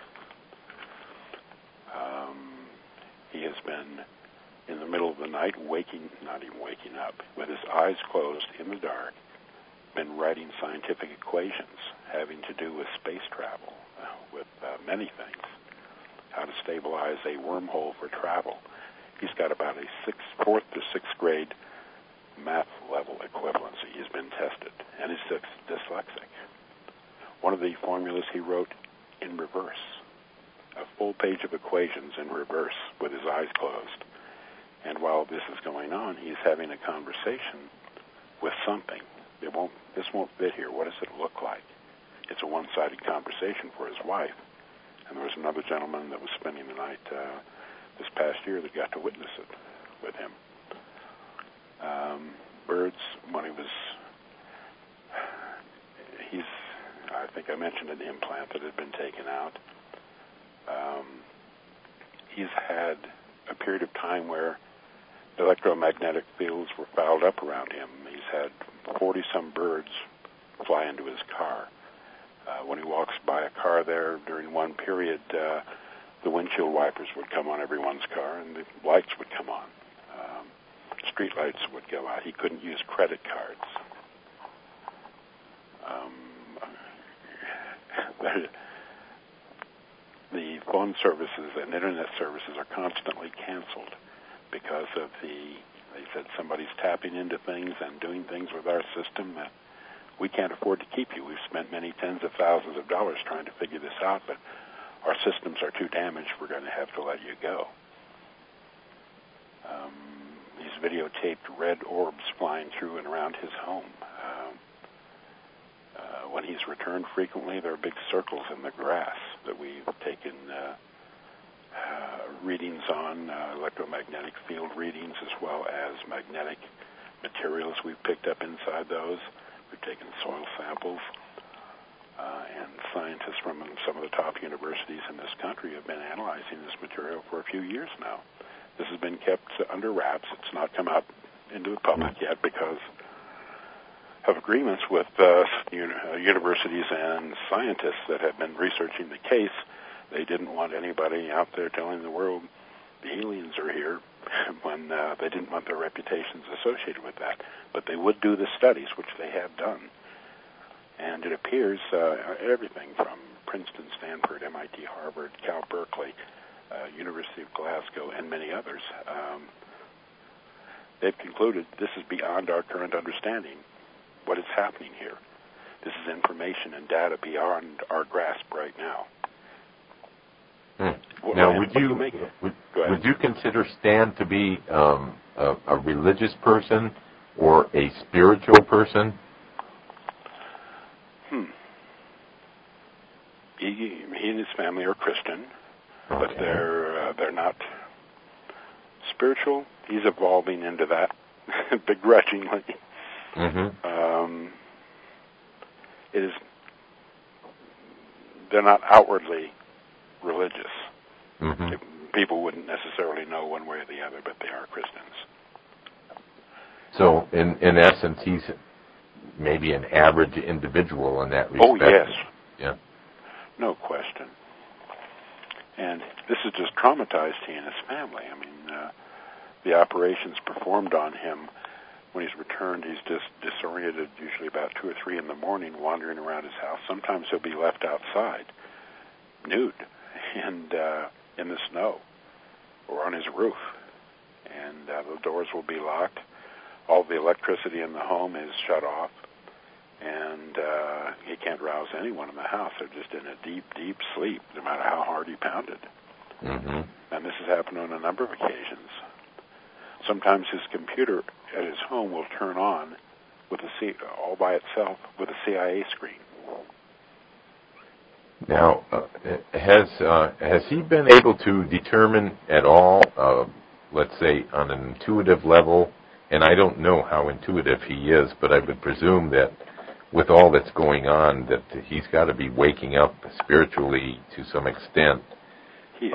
He has been in the middle of the night, not even waking up, with his eyes closed in the dark, been writing scientific equations having to do with space travel, with many things, how to stabilize a wormhole for travel. He's got about a 4th to 6th grade math level equivalency. He's been tested, and he's dyslexic. One of the formulas he wrote in reverse, a full page of equations in reverse with his eyes closed. And while this is going on, he's having a conversation with something. This won't fit here. What does it look like? It's a one-sided conversation for his wife. And there was another gentleman that was spending the night this past year that got to witness it with him. Birds, when I think I mentioned an implant that had been taken out. He's had a period of time where electromagnetic fields were fouled up around him. He's had 40-some birds fly into his car. When he walks by a car there during one period, the windshield wipers would come on everyone's car and the lights would come on. Street lights would go out. He couldn't use credit cards. The phone services and internet services are constantly canceled because of they said somebody's tapping into things and doing things with our system that we can't afford to keep you. We've spent many tens of thousands of dollars trying to figure this out, but our systems are too damaged. We're going to have to let you go. These videotaped red orbs flying through and around his home. When he's returned frequently, there are big circles in the grass that we've taken readings on, electromagnetic field readings, as well as magnetic materials we've picked up inside those. We've taken soil samples, and scientists from some of the top universities in this country have been analyzing this material for a few years now. This has been kept under wraps. It's not come out into the public yet because of agreements with universities and scientists that have been researching the case. They didn't want anybody out there telling the world the aliens are here when they didn't want their reputations associated with that. But they would do the studies, which they have done. And it appears everything from Princeton, Stanford, MIT, Harvard, Cal Berkeley, University of Glasgow, and many others, they've concluded this is beyond our current understanding. What is happening here? This is information and data beyond our grasp right now. Now, would you consider Stan to be a religious person or a spiritual person? He and his family are Christian, okay, but they're not spiritual. He's evolving into that begrudgingly. Mm-hmm. They're not outwardly religious. Mm-hmm. People wouldn't necessarily know one way or the other, but they are Christians. So, in essence, he's maybe an average individual in that respect. Oh, yes. Yeah. No question. And this has just traumatized he and his family. I mean, the operations performed on him. When he's returned, he's just disoriented, usually about 2 or 3 in the morning, wandering around his house. Sometimes he'll be left outside, nude, and in the snow, or on his roof. And and the doors will be locked. All the electricity in the home is shut off, and he can't rouse anyone in the house. They're just in a deep, deep sleep, no matter how hard he pounded. Mm-hmm. And this has happened on a number of occasions. Sometimes his computer at his home will turn on with all by itself with a CIA screen. Now, has he been able to determine at all, let's say on an intuitive level, and I don't know how intuitive he is, but I would presume that with all that's going on, that he's got to be waking up spiritually to some extent. He is.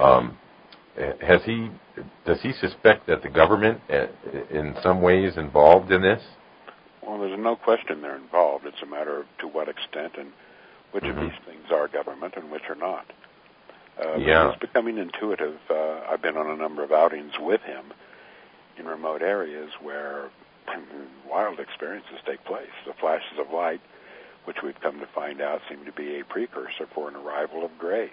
Does he suspect that the government in some way is involved in this? Well, there's no question they're involved. It's a matter of to what extent and which Mm-hmm. of these things are government and which are not. Yeah. He's becoming intuitive. I've been on a number of outings with him in remote areas where wild experiences take place. The flashes of light, which we've come to find out, seem to be a precursor for an arrival of grays.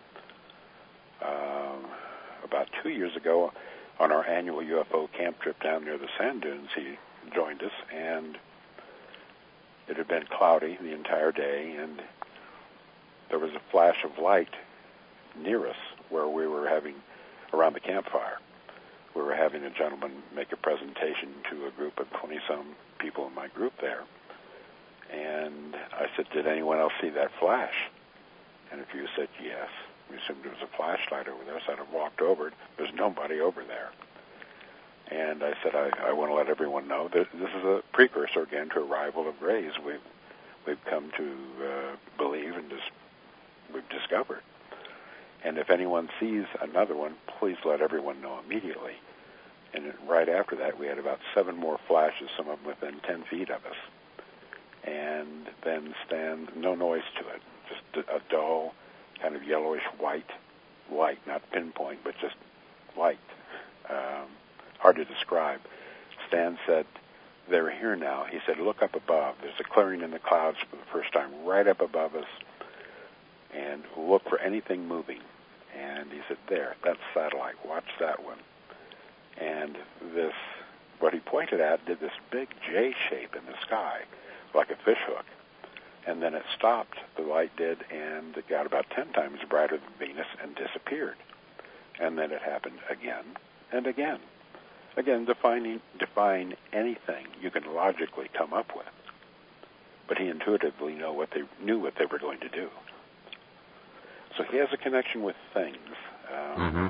About 2 years ago, on our annual UFO camp trip down near the sand dunes, he joined us, and it had been cloudy the entire day, and there was a flash of light near us where we were having, around the campfire, we were having a gentleman make a presentation to a group of 20-some people in my group there. And I said, did anyone else see that flash? And a few said yes. We assumed it was a flashlight over there, so I walked over it. There's nobody over there. And I said, I want to let everyone know that this is a precursor, again, to arrival of grays we've come to believe and we've discovered. And if anyone sees another one, please let everyone know immediately. And right after that, we had about 7 more flashes, some of them within 10 feet of us. And then no noise to it, just a dull, kind of yellowish white light, not pinpoint, but just light. Hard to describe. Stan said, they're here now. He said, look up above. There's a clearing in the clouds for the first time right up above us, and look for anything moving. And he said, there, that's satellite. Watch that one. And what he pointed at did this big J shape in the sky, like a fish hook. And then it stopped, the light did, and it got about 10 times brighter than Venus and disappeared. And then it happened again and again. Again, defying anything you can logically come up with. But he intuitively knew what they were going to do. So he has a connection with things. Mm-hmm.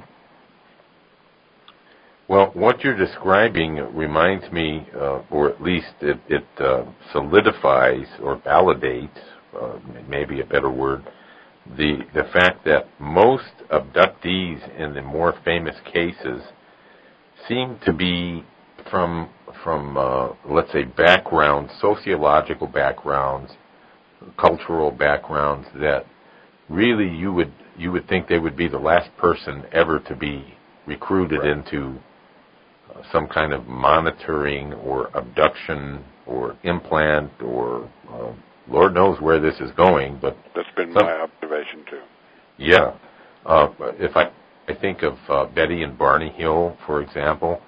Well, what you're describing reminds me, or at least it solidifies or validates, maybe a better word, the fact that most abductees in the more famous cases seem to be from let's say backgrounds, sociological backgrounds, cultural backgrounds that really you would think they would be the last person ever to be recruited right. into some kind of monitoring or abduction or implant or Lord knows where this is going, but that's been my observation too. Yeah. If I think of Betty and Barney Hill, for example,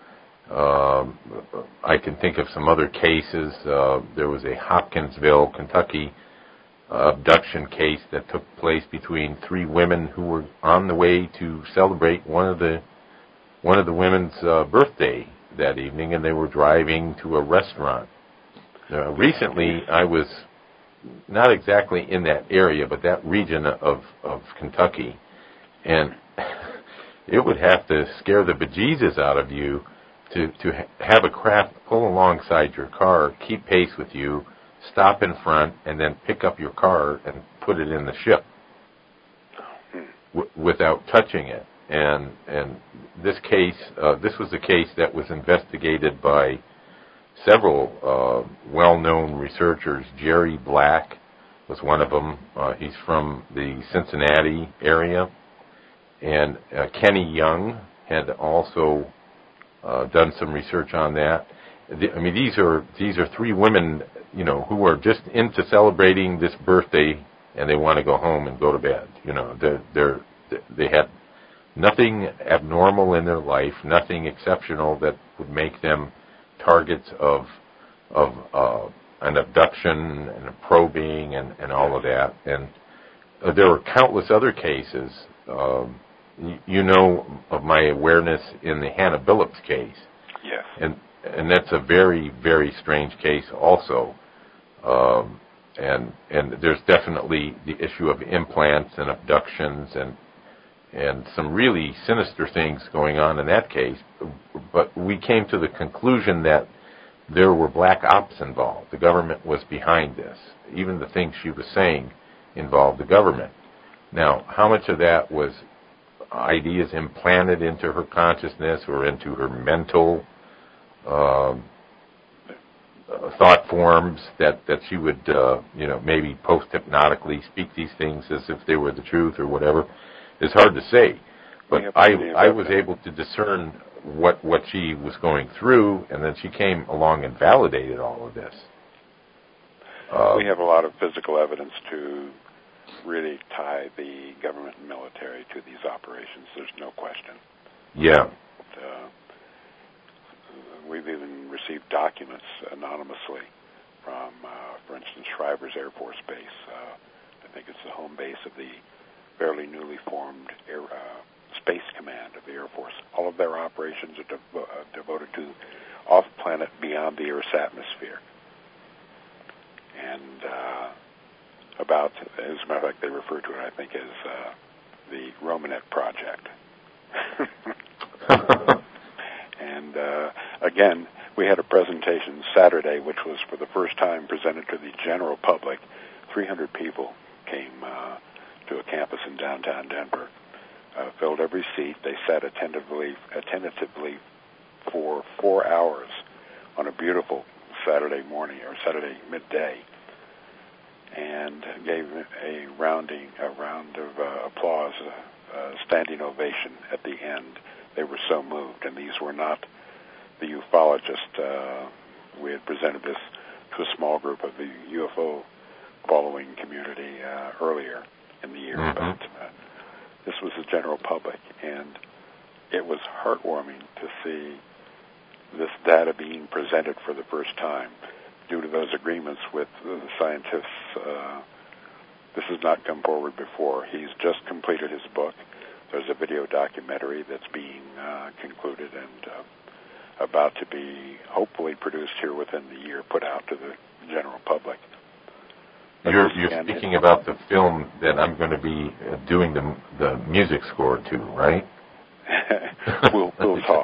I can think of some other cases. There was a Hopkinsville, Kentucky abduction case that took place between 3 women who were on the way to celebrate one of the women's birthday that evening, and they were driving to a restaurant. Recently, I was not exactly in that area, but that region of Kentucky, and it would have to scare the bejesus out of you to have a craft pull alongside your car, keep pace with you, stop in front, and then pick up your car and put it in the ship without touching it. And this case, this was a case that was investigated by several well-known researchers. Jerry Black was one of them. He's from the Cincinnati area. And Kenny Young had also done some research on that. These are 3 women, who are just into celebrating this birthday, and they want to go home and go to bed. They had nothing abnormal in their life, nothing exceptional that would make them targets of an abduction and a probing and all of that. And there were countless other cases. You know of my awareness in the Hannah Billups case. Yes. And that's a very, very strange case also. And there's definitely the issue of implants and abductions and some really sinister things going on in that case. But we came to the conclusion that there were black ops involved. The government was behind this. Even the things she was saying involved the government. Now, how much of that was ideas implanted into her consciousness or into her mental thought forms that she would, maybe post-hypnotically speak these things as if they were the truth or whatever, is hard to say. But I was able to discern what she was going through, and then she came along and validated all of this. We have a lot of physical evidence to really tie the government and military to these operations. There's no question. Yeah. We've even received documents anonymously from, for instance, Shriver's Air Force Base. I think it's the home base of the fairly newly formed Space Command of the Air Force. All of their operations are devoted to off-planet beyond the Earth's atmosphere. And about, as a matter of fact, they refer to it, I think, as the Romanet Project. And again, we had a presentation Saturday, which was for the first time presented to the general public. 300 people came to a campus in downtown Denver, filled every seat. They sat attentively for 4 hours on a beautiful Saturday morning or Saturday midday, and gave a round of applause, a standing ovation at the end. They were so moved, and these were not the ufologists. We had presented this to a small group of the UFO following community earlier in the year, but this was the general public, and it was heartwarming to see this data being presented for the first time. Due to those agreements with the scientists, this has not come forward before. He's just completed his book. There's a video documentary that's being concluded and about to be hopefully produced here within the year, put out to the general public. You're speaking about the film that I'm going to be doing the music score to, right? we'll talk.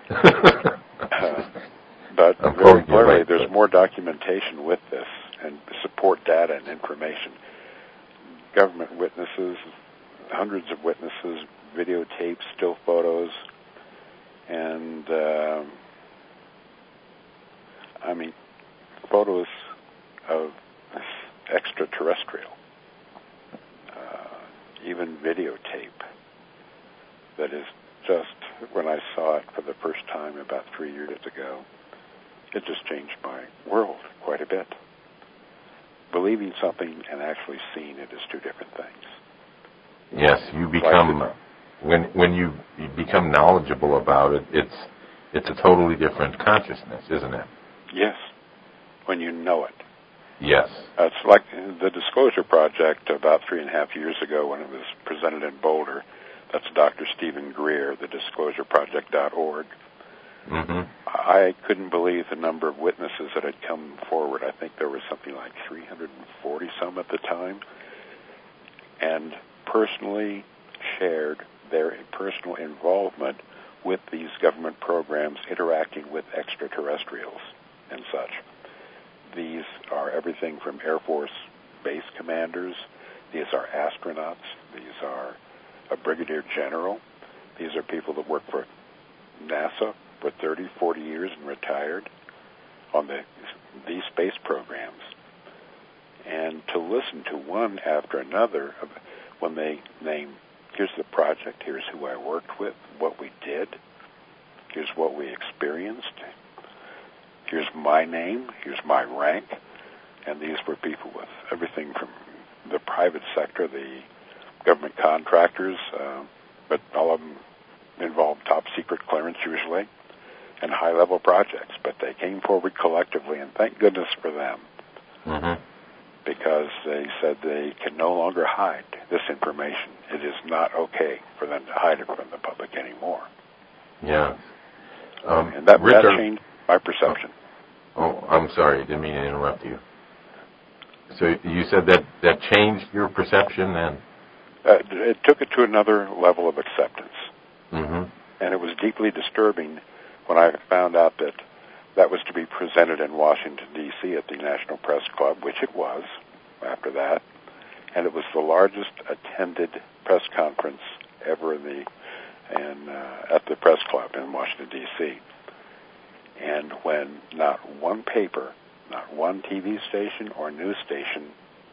But very clearly, there's more documentation with this and support data and information. Government witnesses, hundreds of witnesses, videotapes, still photos, and photos of extraterrestrial, even videotape. That is just, when I saw it for the first time about 3 years ago, it just changed my world quite a bit. Believing something and actually seeing it is two different things. Yes, you become, when you become knowledgeable about it, it's a totally different consciousness, isn't it? Yes, when you know it. Yes. It's like the Disclosure Project about 3.5 years ago when it was presented in Boulder. That's Dr. Stephen Greer, thedisclosureproject.org. I couldn't believe the number of witnesses that had come forward. I think there was something like 340 some at the time, and personally shared their personal involvement with these government programs interacting with extraterrestrials and such. These are everything from Air Force base commanders. These are astronauts. These are a brigadier general. These are people that work for NASA for 30, 40 years and retired on these space programs. And to listen to one after another when they name, here's the project, here's who I worked with, what we did, here's what we experienced, here's my name, here's my rank. And these were people with everything from the private sector, the government contractors, but all of them involved top secret clearance usually and high-level projects. But they came forward collectively, and thank goodness for them, because they said they can no longer hide this information. It is not okay for them to hide it from the public anymore. Yeah. And that changed my perception. Oh, I'm sorry. I didn't mean to interrupt you. So you said that changed your perception then? It took it to another level of acceptance. Mm-hmm. And it was deeply disturbing when I found out that was to be presented in Washington, D.C. at the National Press Club, which it was after that. And it was the largest attended press conference ever at the Press Club in Washington, D.C. And when not one paper, not one TV station or news station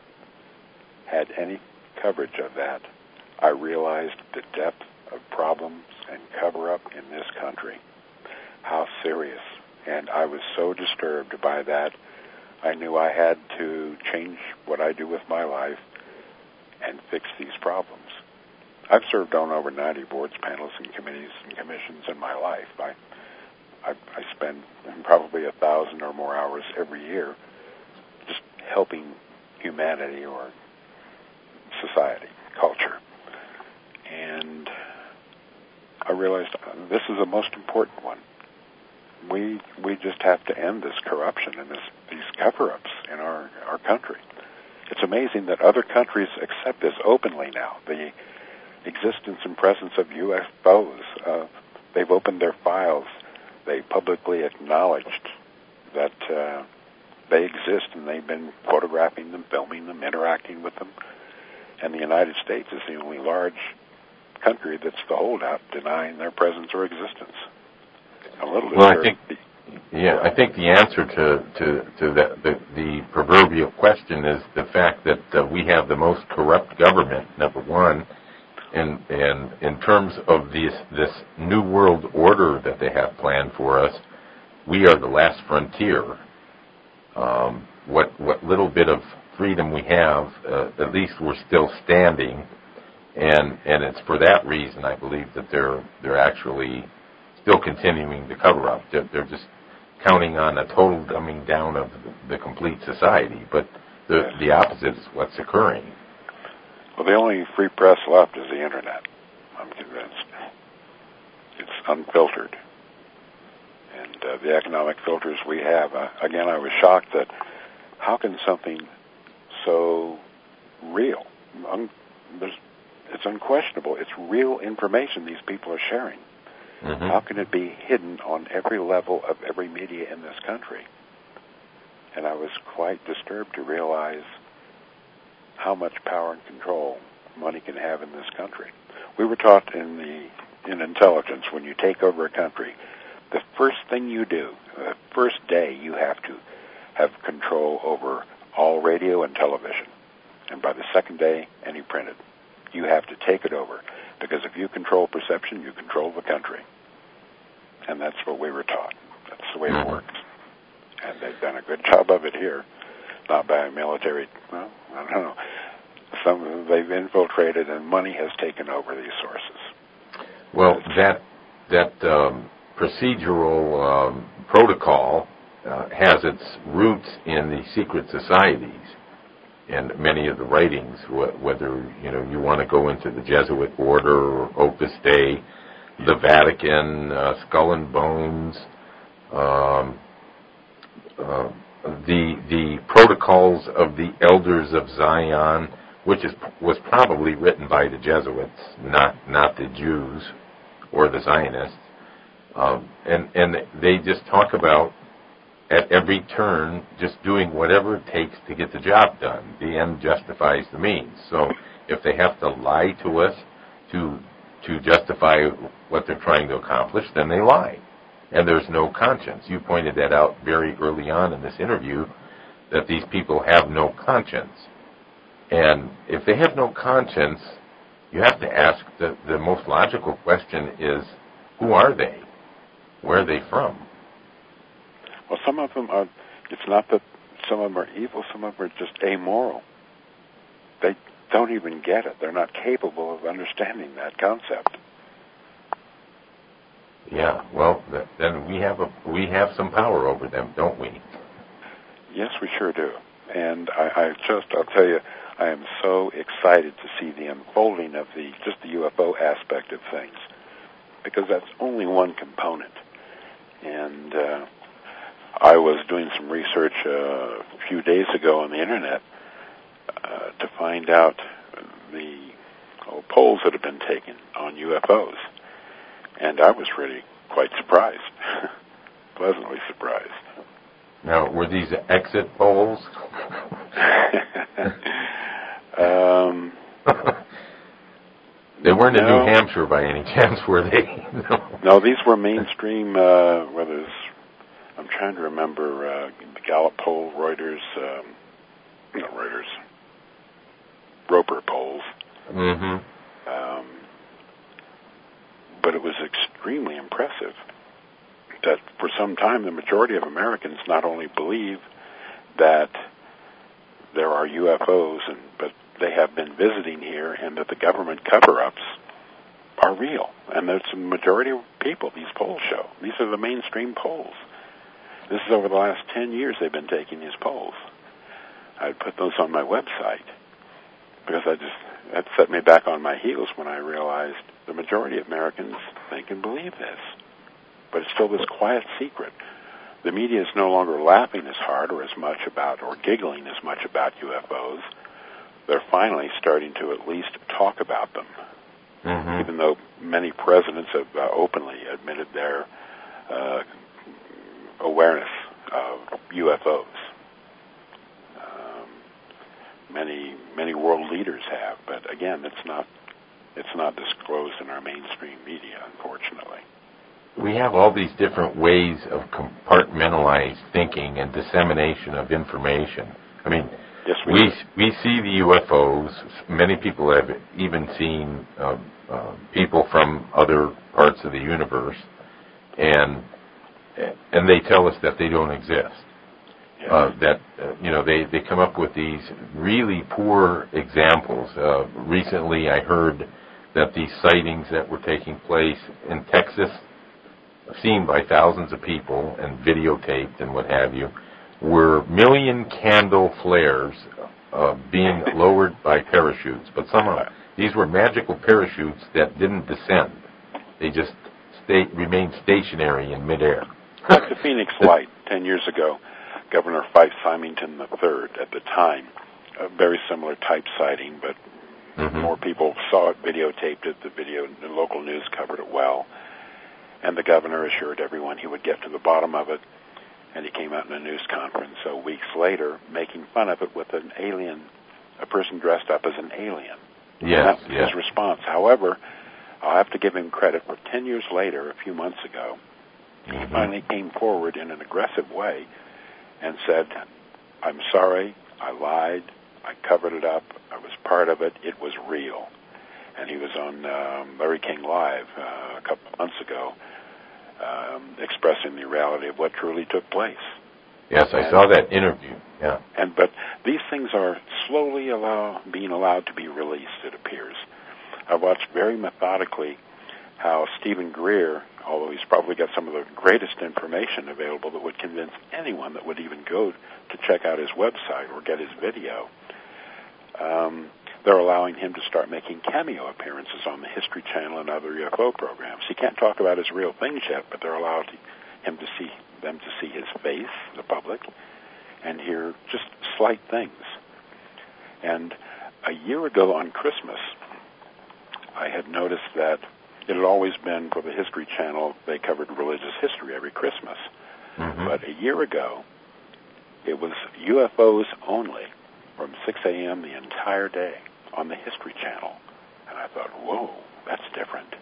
had any coverage of that, I realized the depth of problems and cover-up in this country. How serious. And I was so disturbed by that, I knew I had to change what I do with my life and fix these problems. I've served on over 90 boards, panels, and committees and commissions in my life. I spend probably 1,000 or more hours every year just helping humanity or society, culture. And I realized this is the most important one. We just have to end this corruption and these cover-ups in our country. It's amazing that other countries accept this openly now. The existence and presence of UFOs, they've opened their files. They publicly acknowledged that they exist, and they've been photographing them, filming them, interacting with them. And the United States is the only large country that's the holdout, denying their presence or existence. A little disturbing. I think the answer to the proverbial question is the fact that we have the most corrupt government, number one, and in terms of this new world order that they have planned for us, we are the last frontier. What little bit of freedom we have, at least we're still standing, and it's for that reason I believe that they're actually still continuing the cover-up. They're just counting on a total dumbing down of the complete society, but the opposite is what's occurring. Well, the only free press left is the Internet, I'm convinced. It's unfiltered. And the economic filters we have, again, I was shocked that how can something so real, it's unquestionable, it's real information these people are sharing. Mm-hmm. How can it be hidden on every level of every media in this country? And I was quite disturbed to realize how much power and control money can have in this country. We were taught in intelligence, when you take over a country, the first thing you do, the first day, you have to have control over all radio and television. And by the second day, any printed. You have to take it over. Because if you control perception, you control the country. And that's what we were taught. That's the way it works. And they've done a good job of it here. Not by a military, well, I don't know. Some they've infiltrated, and money has taken over these sources. Well, that procedural protocol has its roots in the secret societies. And many of the writings, whether you want to go into the Jesuit order, or Opus Dei, the Vatican, Skull and Bones, the protocols of the Elders of Zion, which was probably written by the Jesuits, not the Jews or the Zionists, and they just talk about, at every turn, just doing whatever it takes to get the job done. The end justifies the means. So if they have to lie to us to justify what they're trying to accomplish, then they lie. And there's no conscience. You pointed that out very early on in this interview, that these people have no conscience. And if they have no conscience, you have to ask the most logical question is, who are they? Where are they from? Well, some of them are, it's not that some of them are evil, some of them are just amoral. They don't even get it. They're not capable of understanding that concept. Yeah. Well, then we have some power over them, don't we? Yes, we sure do. And I'll tell you, I am so excited to see the unfolding of the UFO aspect of things, because that's only one component. And I was doing some research a few days ago on the internet to find out the polls that have been taken on UFOs, and I was really quite surprised, pleasantly surprised. Now, were these exit polls? They weren't in New Hampshire by any chance, were they? No, these were mainstream, I'm trying to remember, the Gallup poll, Reuters, Roper polls. Mm-hmm. But it was extremely impressive that for some time the majority of Americans not only believe that there are UFOs, but they have been visiting here, and that the government cover-ups are real. And that's the majority of people, these polls show. These are the mainstream polls. This is over the last 10 years they've been taking these polls. I put those on my website because that set me back on my heels when I realized the majority of Americans think and believe this. But it's still this quiet secret. The media is no longer laughing as hard or as much about, or giggling as much about UFOs. They're finally starting to at least talk about them, even though many presidents have openly admitted their awareness of UFOs. Many world leaders have, but again, it's not disclosed in our mainstream media, unfortunately. We have all these different ways of compartmentalized thinking and dissemination of information. I mean, yes, we see the UFOs. Many people have even seen people from other parts of the universe, and they tell us that they don't exist. They come up with these really poor examples. Recently, I heard that these sightings that were taking place in Texas, seen by thousands of people and videotaped and what have you, were million candle flares being lowered by parachutes. But somehow these were magical parachutes that didn't descend. They just remained stationary in midair. Like the Phoenix Light 10 years ago, Governor Fife Symington III at the time, a very similar type sighting, but more people saw it, videotaped it. The local news covered it well. And the governor assured everyone he would get to the bottom of it, and he came out in a news conference weeks later making fun of it with an alien, a person dressed up as an alien. Yes, and that was his response. However, I'll have to give him credit for 10 years later, a few months ago, he finally came forward in an aggressive way and said, I'm sorry, I lied, I covered it up, I was part of it, it was real. And he was on Larry King Live a couple of months ago, expressing the reality of what truly took place. Yes, I saw that interview. Yeah. But these things are slowly being allowed to be released, it appears. I watched very methodically how Stephen Greer, although he's probably got some of the greatest information available that would convince anyone that would even go to check out his website or get his video, they're allowing him to start making cameo appearances on the History Channel and other UFO programs. He can't talk about his real things yet, but they're allowing them to see his face, the public, and hear just slight things. And a year ago on Christmas, I had noticed that it had always been for the History Channel, they covered religious history every Christmas. But a year ago, it was UFOs only from 6 a.m. the entire day on the History Channel. And I thought, whoa, that's different.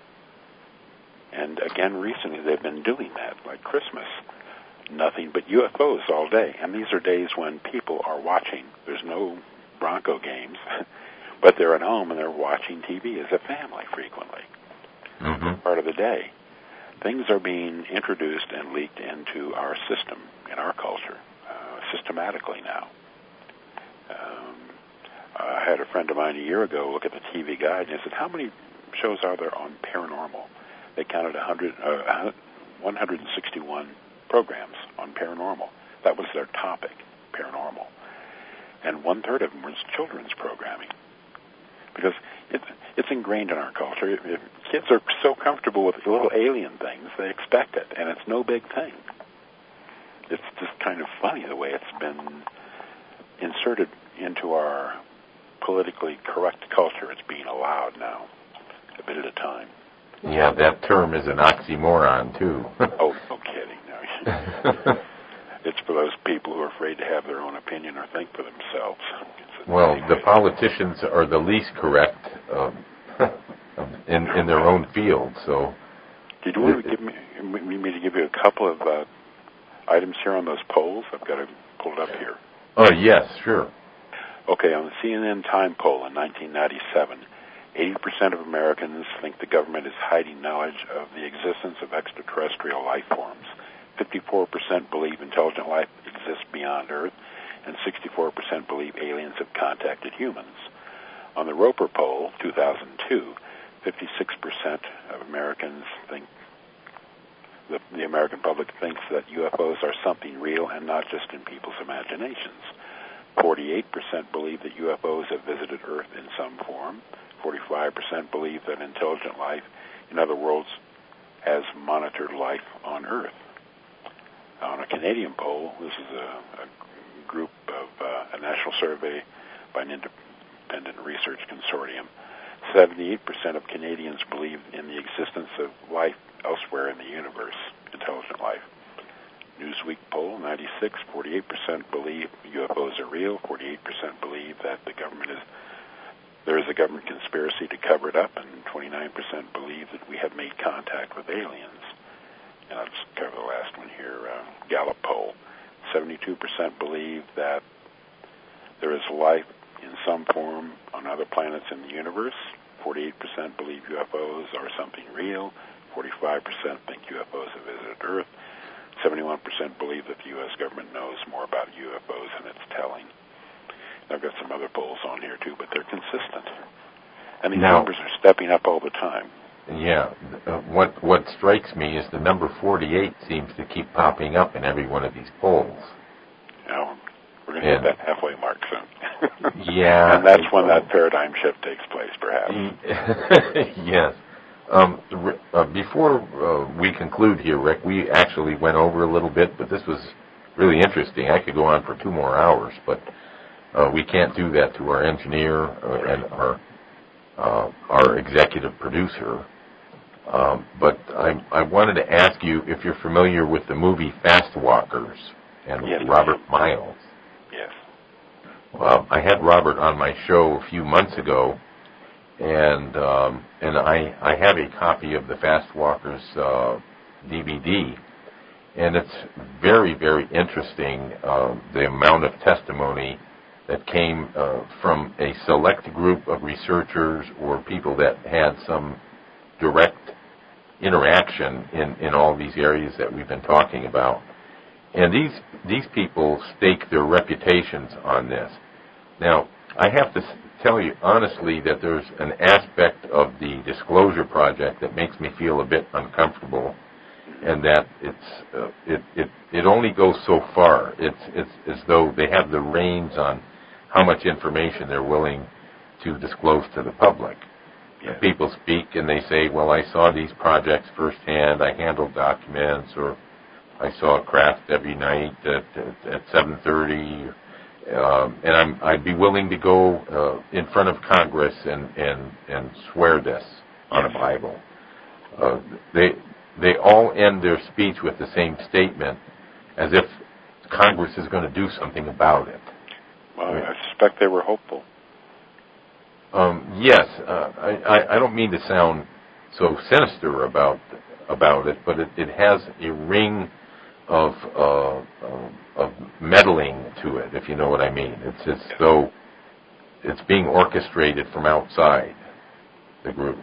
And again, recently they've been doing that, like Christmas. Nothing but UFOs all day. And these are days when people are watching. There's no Bronco games, but they're at home and they're watching TV as a family frequently. Part of the day. Things are being introduced and leaked into our system, in our culture, systematically now. I had a friend of mine a year ago look at the TV Guide, and he said, how many shows are there on paranormal? they counted 161 programs on paranormal. That was their topic, paranormal. And 1/3 of them was children's programming. Because it's ingrained in our culture. If kids are so comfortable with little alien things, they expect it, and it's no big thing. It's just kind of funny the way it's been inserted into our politically correct culture. It's being allowed now, a bit at a time. Yeah, that term is an oxymoron, too. Oh, no kidding. No. It's for those people who are afraid to have their own opinion or think for themselves. Well, the politicians are the least correct in their own field. So, did you want to give me to give you a couple of items here on those polls? I've got to pull it up here. Oh yes, sure. Okay, on the CNN Time poll in 1997, 80% of Americans think the government is hiding knowledge of the existence of extraterrestrial life forms. 54% believe intelligent life exists beyond Earth, and 64% believe aliens have contacted humans. On the Roper poll, 2002, 56% of Americans think the American public thinks that UFOs are something real and not just in people's imaginations. 48% believe that UFOs have visited Earth in some form. 45% believe that intelligent life in other worlds has monitored life on Earth. On a Canadian poll, this is a group of a national survey by an independent research consortium. 78% of Canadians believe in the existence of life elsewhere in the universe, intelligent life. Newsweek poll, 96, 48% believe UFOs are real, 48% believe that there is a government conspiracy to cover it up, and 29% believe that we have made contact with aliens. And I'll just cover the last one here, Gallup poll. 72% believe that there is life in some form on other planets in the universe. 48% believe UFOs are something real. 45% think UFOs have visited Earth. 71% believe that the U.S. government knows more about UFOs than it's telling. I've got some other polls on here, too, but they're consistent. And these numbers are stepping up all the time. Yeah. What strikes me is the number 48 seems to keep popping up in every one of these polls. Now, we're going to hit that halfway mark soon. Yeah. And that's when that paradigm shift takes place, perhaps. Yes. Before we conclude here, Rick, we actually went over a little bit, but this was really interesting. I could go on for 2 more hours, but we can't do that to our engineer and our executive producer. But I wanted to ask you if you're familiar with the movie Fast Walkers and yes, Robert Miles. Yes. Well, I had Robert on my show a few months ago, and I have a copy of the Fast Walkers DVD, and it's very, very interesting, the amount of testimony that came from a select group of researchers or people that had some direct interaction in all these areas that we've been talking about. And these people stake their reputations on this. Now, I have to tell you honestly that there's an aspect of the Disclosure Project that makes me feel a bit uncomfortable, and that it only goes so far. It's as though they have the reins on how much information they're willing to disclose to the public. Yeah. People speak and they say, well, I saw these projects firsthand, I handled documents, or I saw a craft every night at 7:30, and I'd be willing to go in front of Congress and swear this on a Bible. They all end their speech with the same statement, as if Congress is going to do something about it. Well, I suspect they were hopeful. Yes, I don't mean to sound so sinister about it, but it has a ring of meddling to it, if you know what I mean. It's as though it's being orchestrated from outside the group.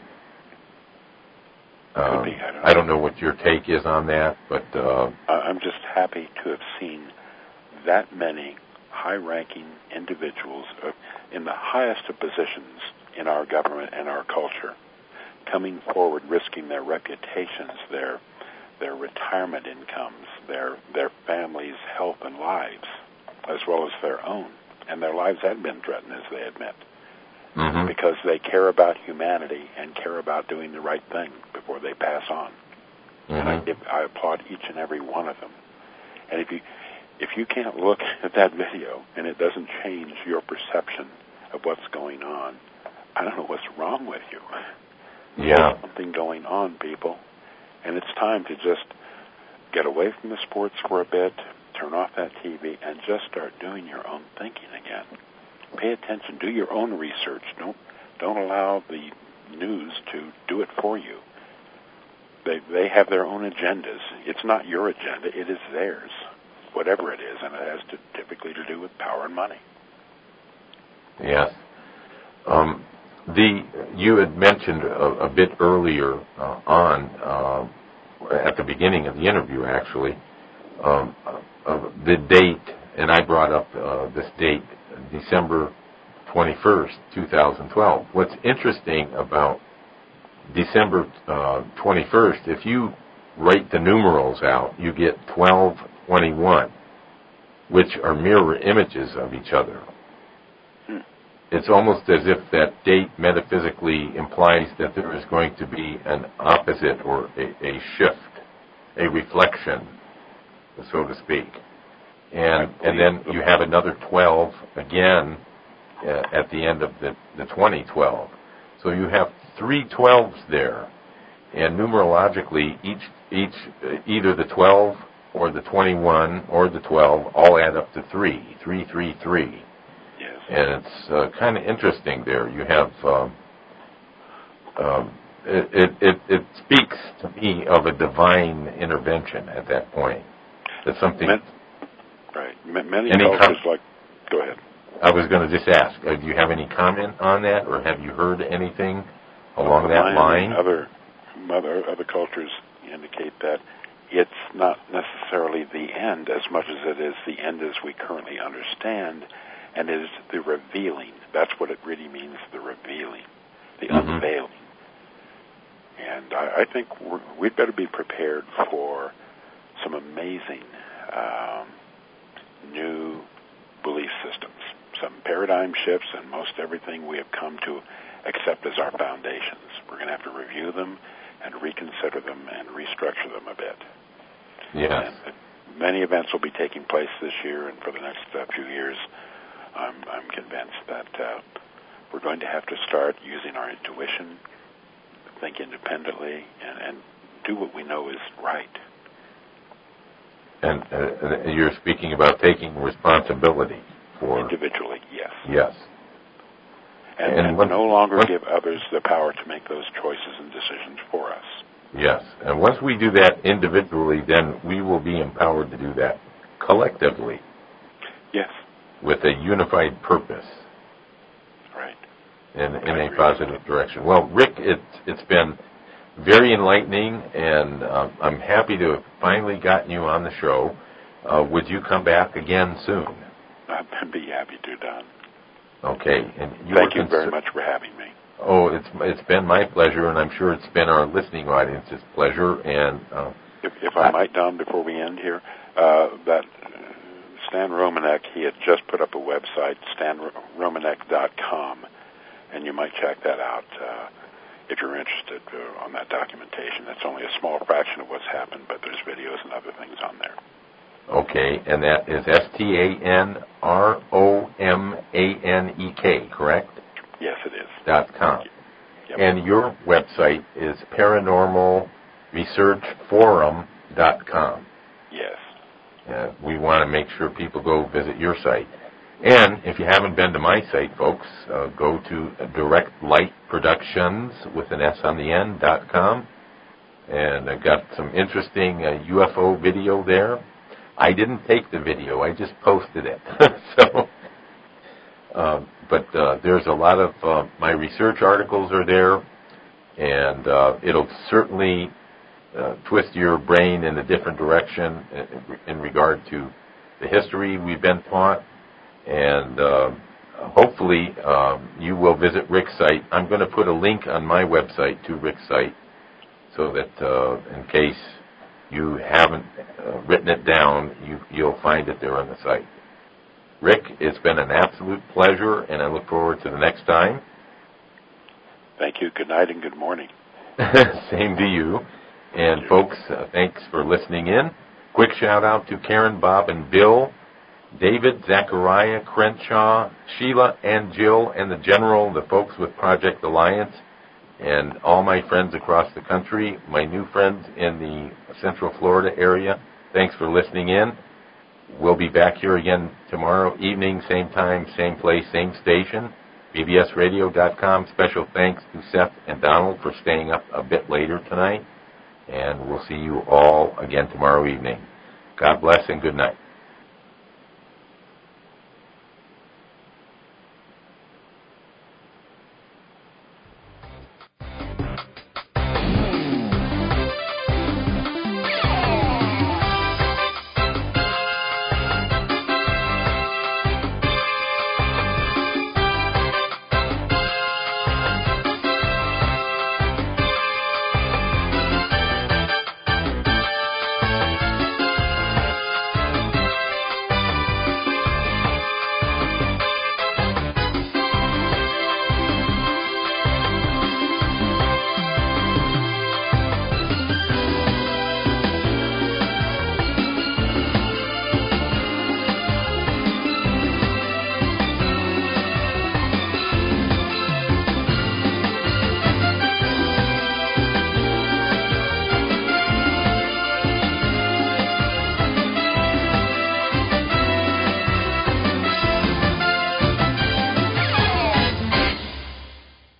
I don't know what your take is on that, but I'm just happy to have seen that many high-ranking individuals in the highest of positions in our government and our culture coming forward, risking their reputations, their retirement incomes, their families' health and lives, as well as their own. And their lives had been threatened, as they admit, because they care about humanity and care about doing the right thing before they pass on. And I applaud each and every one of them. And if you can't look at that video and it doesn't change your perception of what's going on, I don't know what's wrong with you. Yeah. There's something going on, people. And it's time to just get away from the sports for a bit, turn off that TV, and just start doing your own thinking again. Pay attention. Do your own research. Don't allow the news to do it for you. They have their own agendas. It's not your agenda. It is theirs, whatever it is, and it has typically to do with power and money. Yes. You had mentioned a bit earlier at the beginning of the interview, actually, the date, and I brought up this date, December 21st, 2012. What's interesting about December 21st, if you write the numerals out, you get 1221, which are mirror images of each other. It's almost as if that date metaphysically implies that there is going to be an opposite or a shift, a reflection, so to speak. And then you have another 12 again at the end of the 2012. So you have 3 12s there. And numerologically, each either the 12 or the 21 or the 12 all add up to 3, 3, 3, 3. And it's kind of interesting there. You have, it speaks to me of a divine intervention at that point. That's something... Right. Many cultures Go ahead. I was going to just ask, do you have any comment on that, or have you heard anything along that line? Other cultures indicate that it's not necessarily the end as much as it is the end as we currently understand, and it is the revealing. That's what it really means, the revealing, the unveiling. And I think we'd better be prepared for some amazing new belief systems, some paradigm shifts, and most everything we have come to accept as our foundations. We're going to have to review them and reconsider them and restructure them a bit. Yes. And many events will be taking place this year and for the next few years. I'm convinced that we're going to have to start using our intuition, think independently, and do what we know is right. And you're speaking about taking responsibility for... Individually, yes. Yes. And no longer give others the power to make those choices and decisions for us. Yes. And once we do that individually, then we will be empowered to do that collectively. Yes. With a unified purpose. Right. In a positive direction. Well, Rick, it's been very enlightening, and I'm happy to have finally gotten you on the show. Would you come back again soon? I'd be happy to, Don. Okay. And Thank you very much for having me. Oh, it's been my pleasure, and I'm sure it's been our listening audience's pleasure. And if I might, Don, before we end here, that Stan Romanek, he had just put up a website, stanromanek.com, and you might check that out if you're interested on that documentation. It's only a small fraction of what's happened, but there's videos and other things on there. Okay, and that is StanRomanek, correct? Yes, it is. .com. Yep. And your website is paranormalresearchforum.com. Yes. We want to make sure people go visit your site. And if you haven't been to my site, folks, go to Direct Light Productions with an S on the end.com. And I've got some interesting UFO video there. I didn't take the video. I just posted it. But there's a lot of my research articles are there, and it'll certainly twist your brain in a different direction in regard to the history we've been taught, and hopefully you will visit Rick's site. I'm going to put a link on my website to Rick's site so that in case you haven't written it down, you'll find it there on the site. Rick, it's been an absolute pleasure, and I look forward to the next time. Thank you. Good night and good morning. Same to you. And folks, thanks for listening in. Quick shout out to Karen, Bob, and Bill, David, Zachariah, Crenshaw, Sheila, and Jill, and the General, the folks with Project Alliance, and all my friends across the country, my new friends in the Central Florida area. Thanks for listening in. We'll be back here again tomorrow evening, same time, same place, same station, bbsradio.com. Special thanks to Seth and Donald for staying up a bit later tonight. And we'll see you all again tomorrow evening. God bless and good night.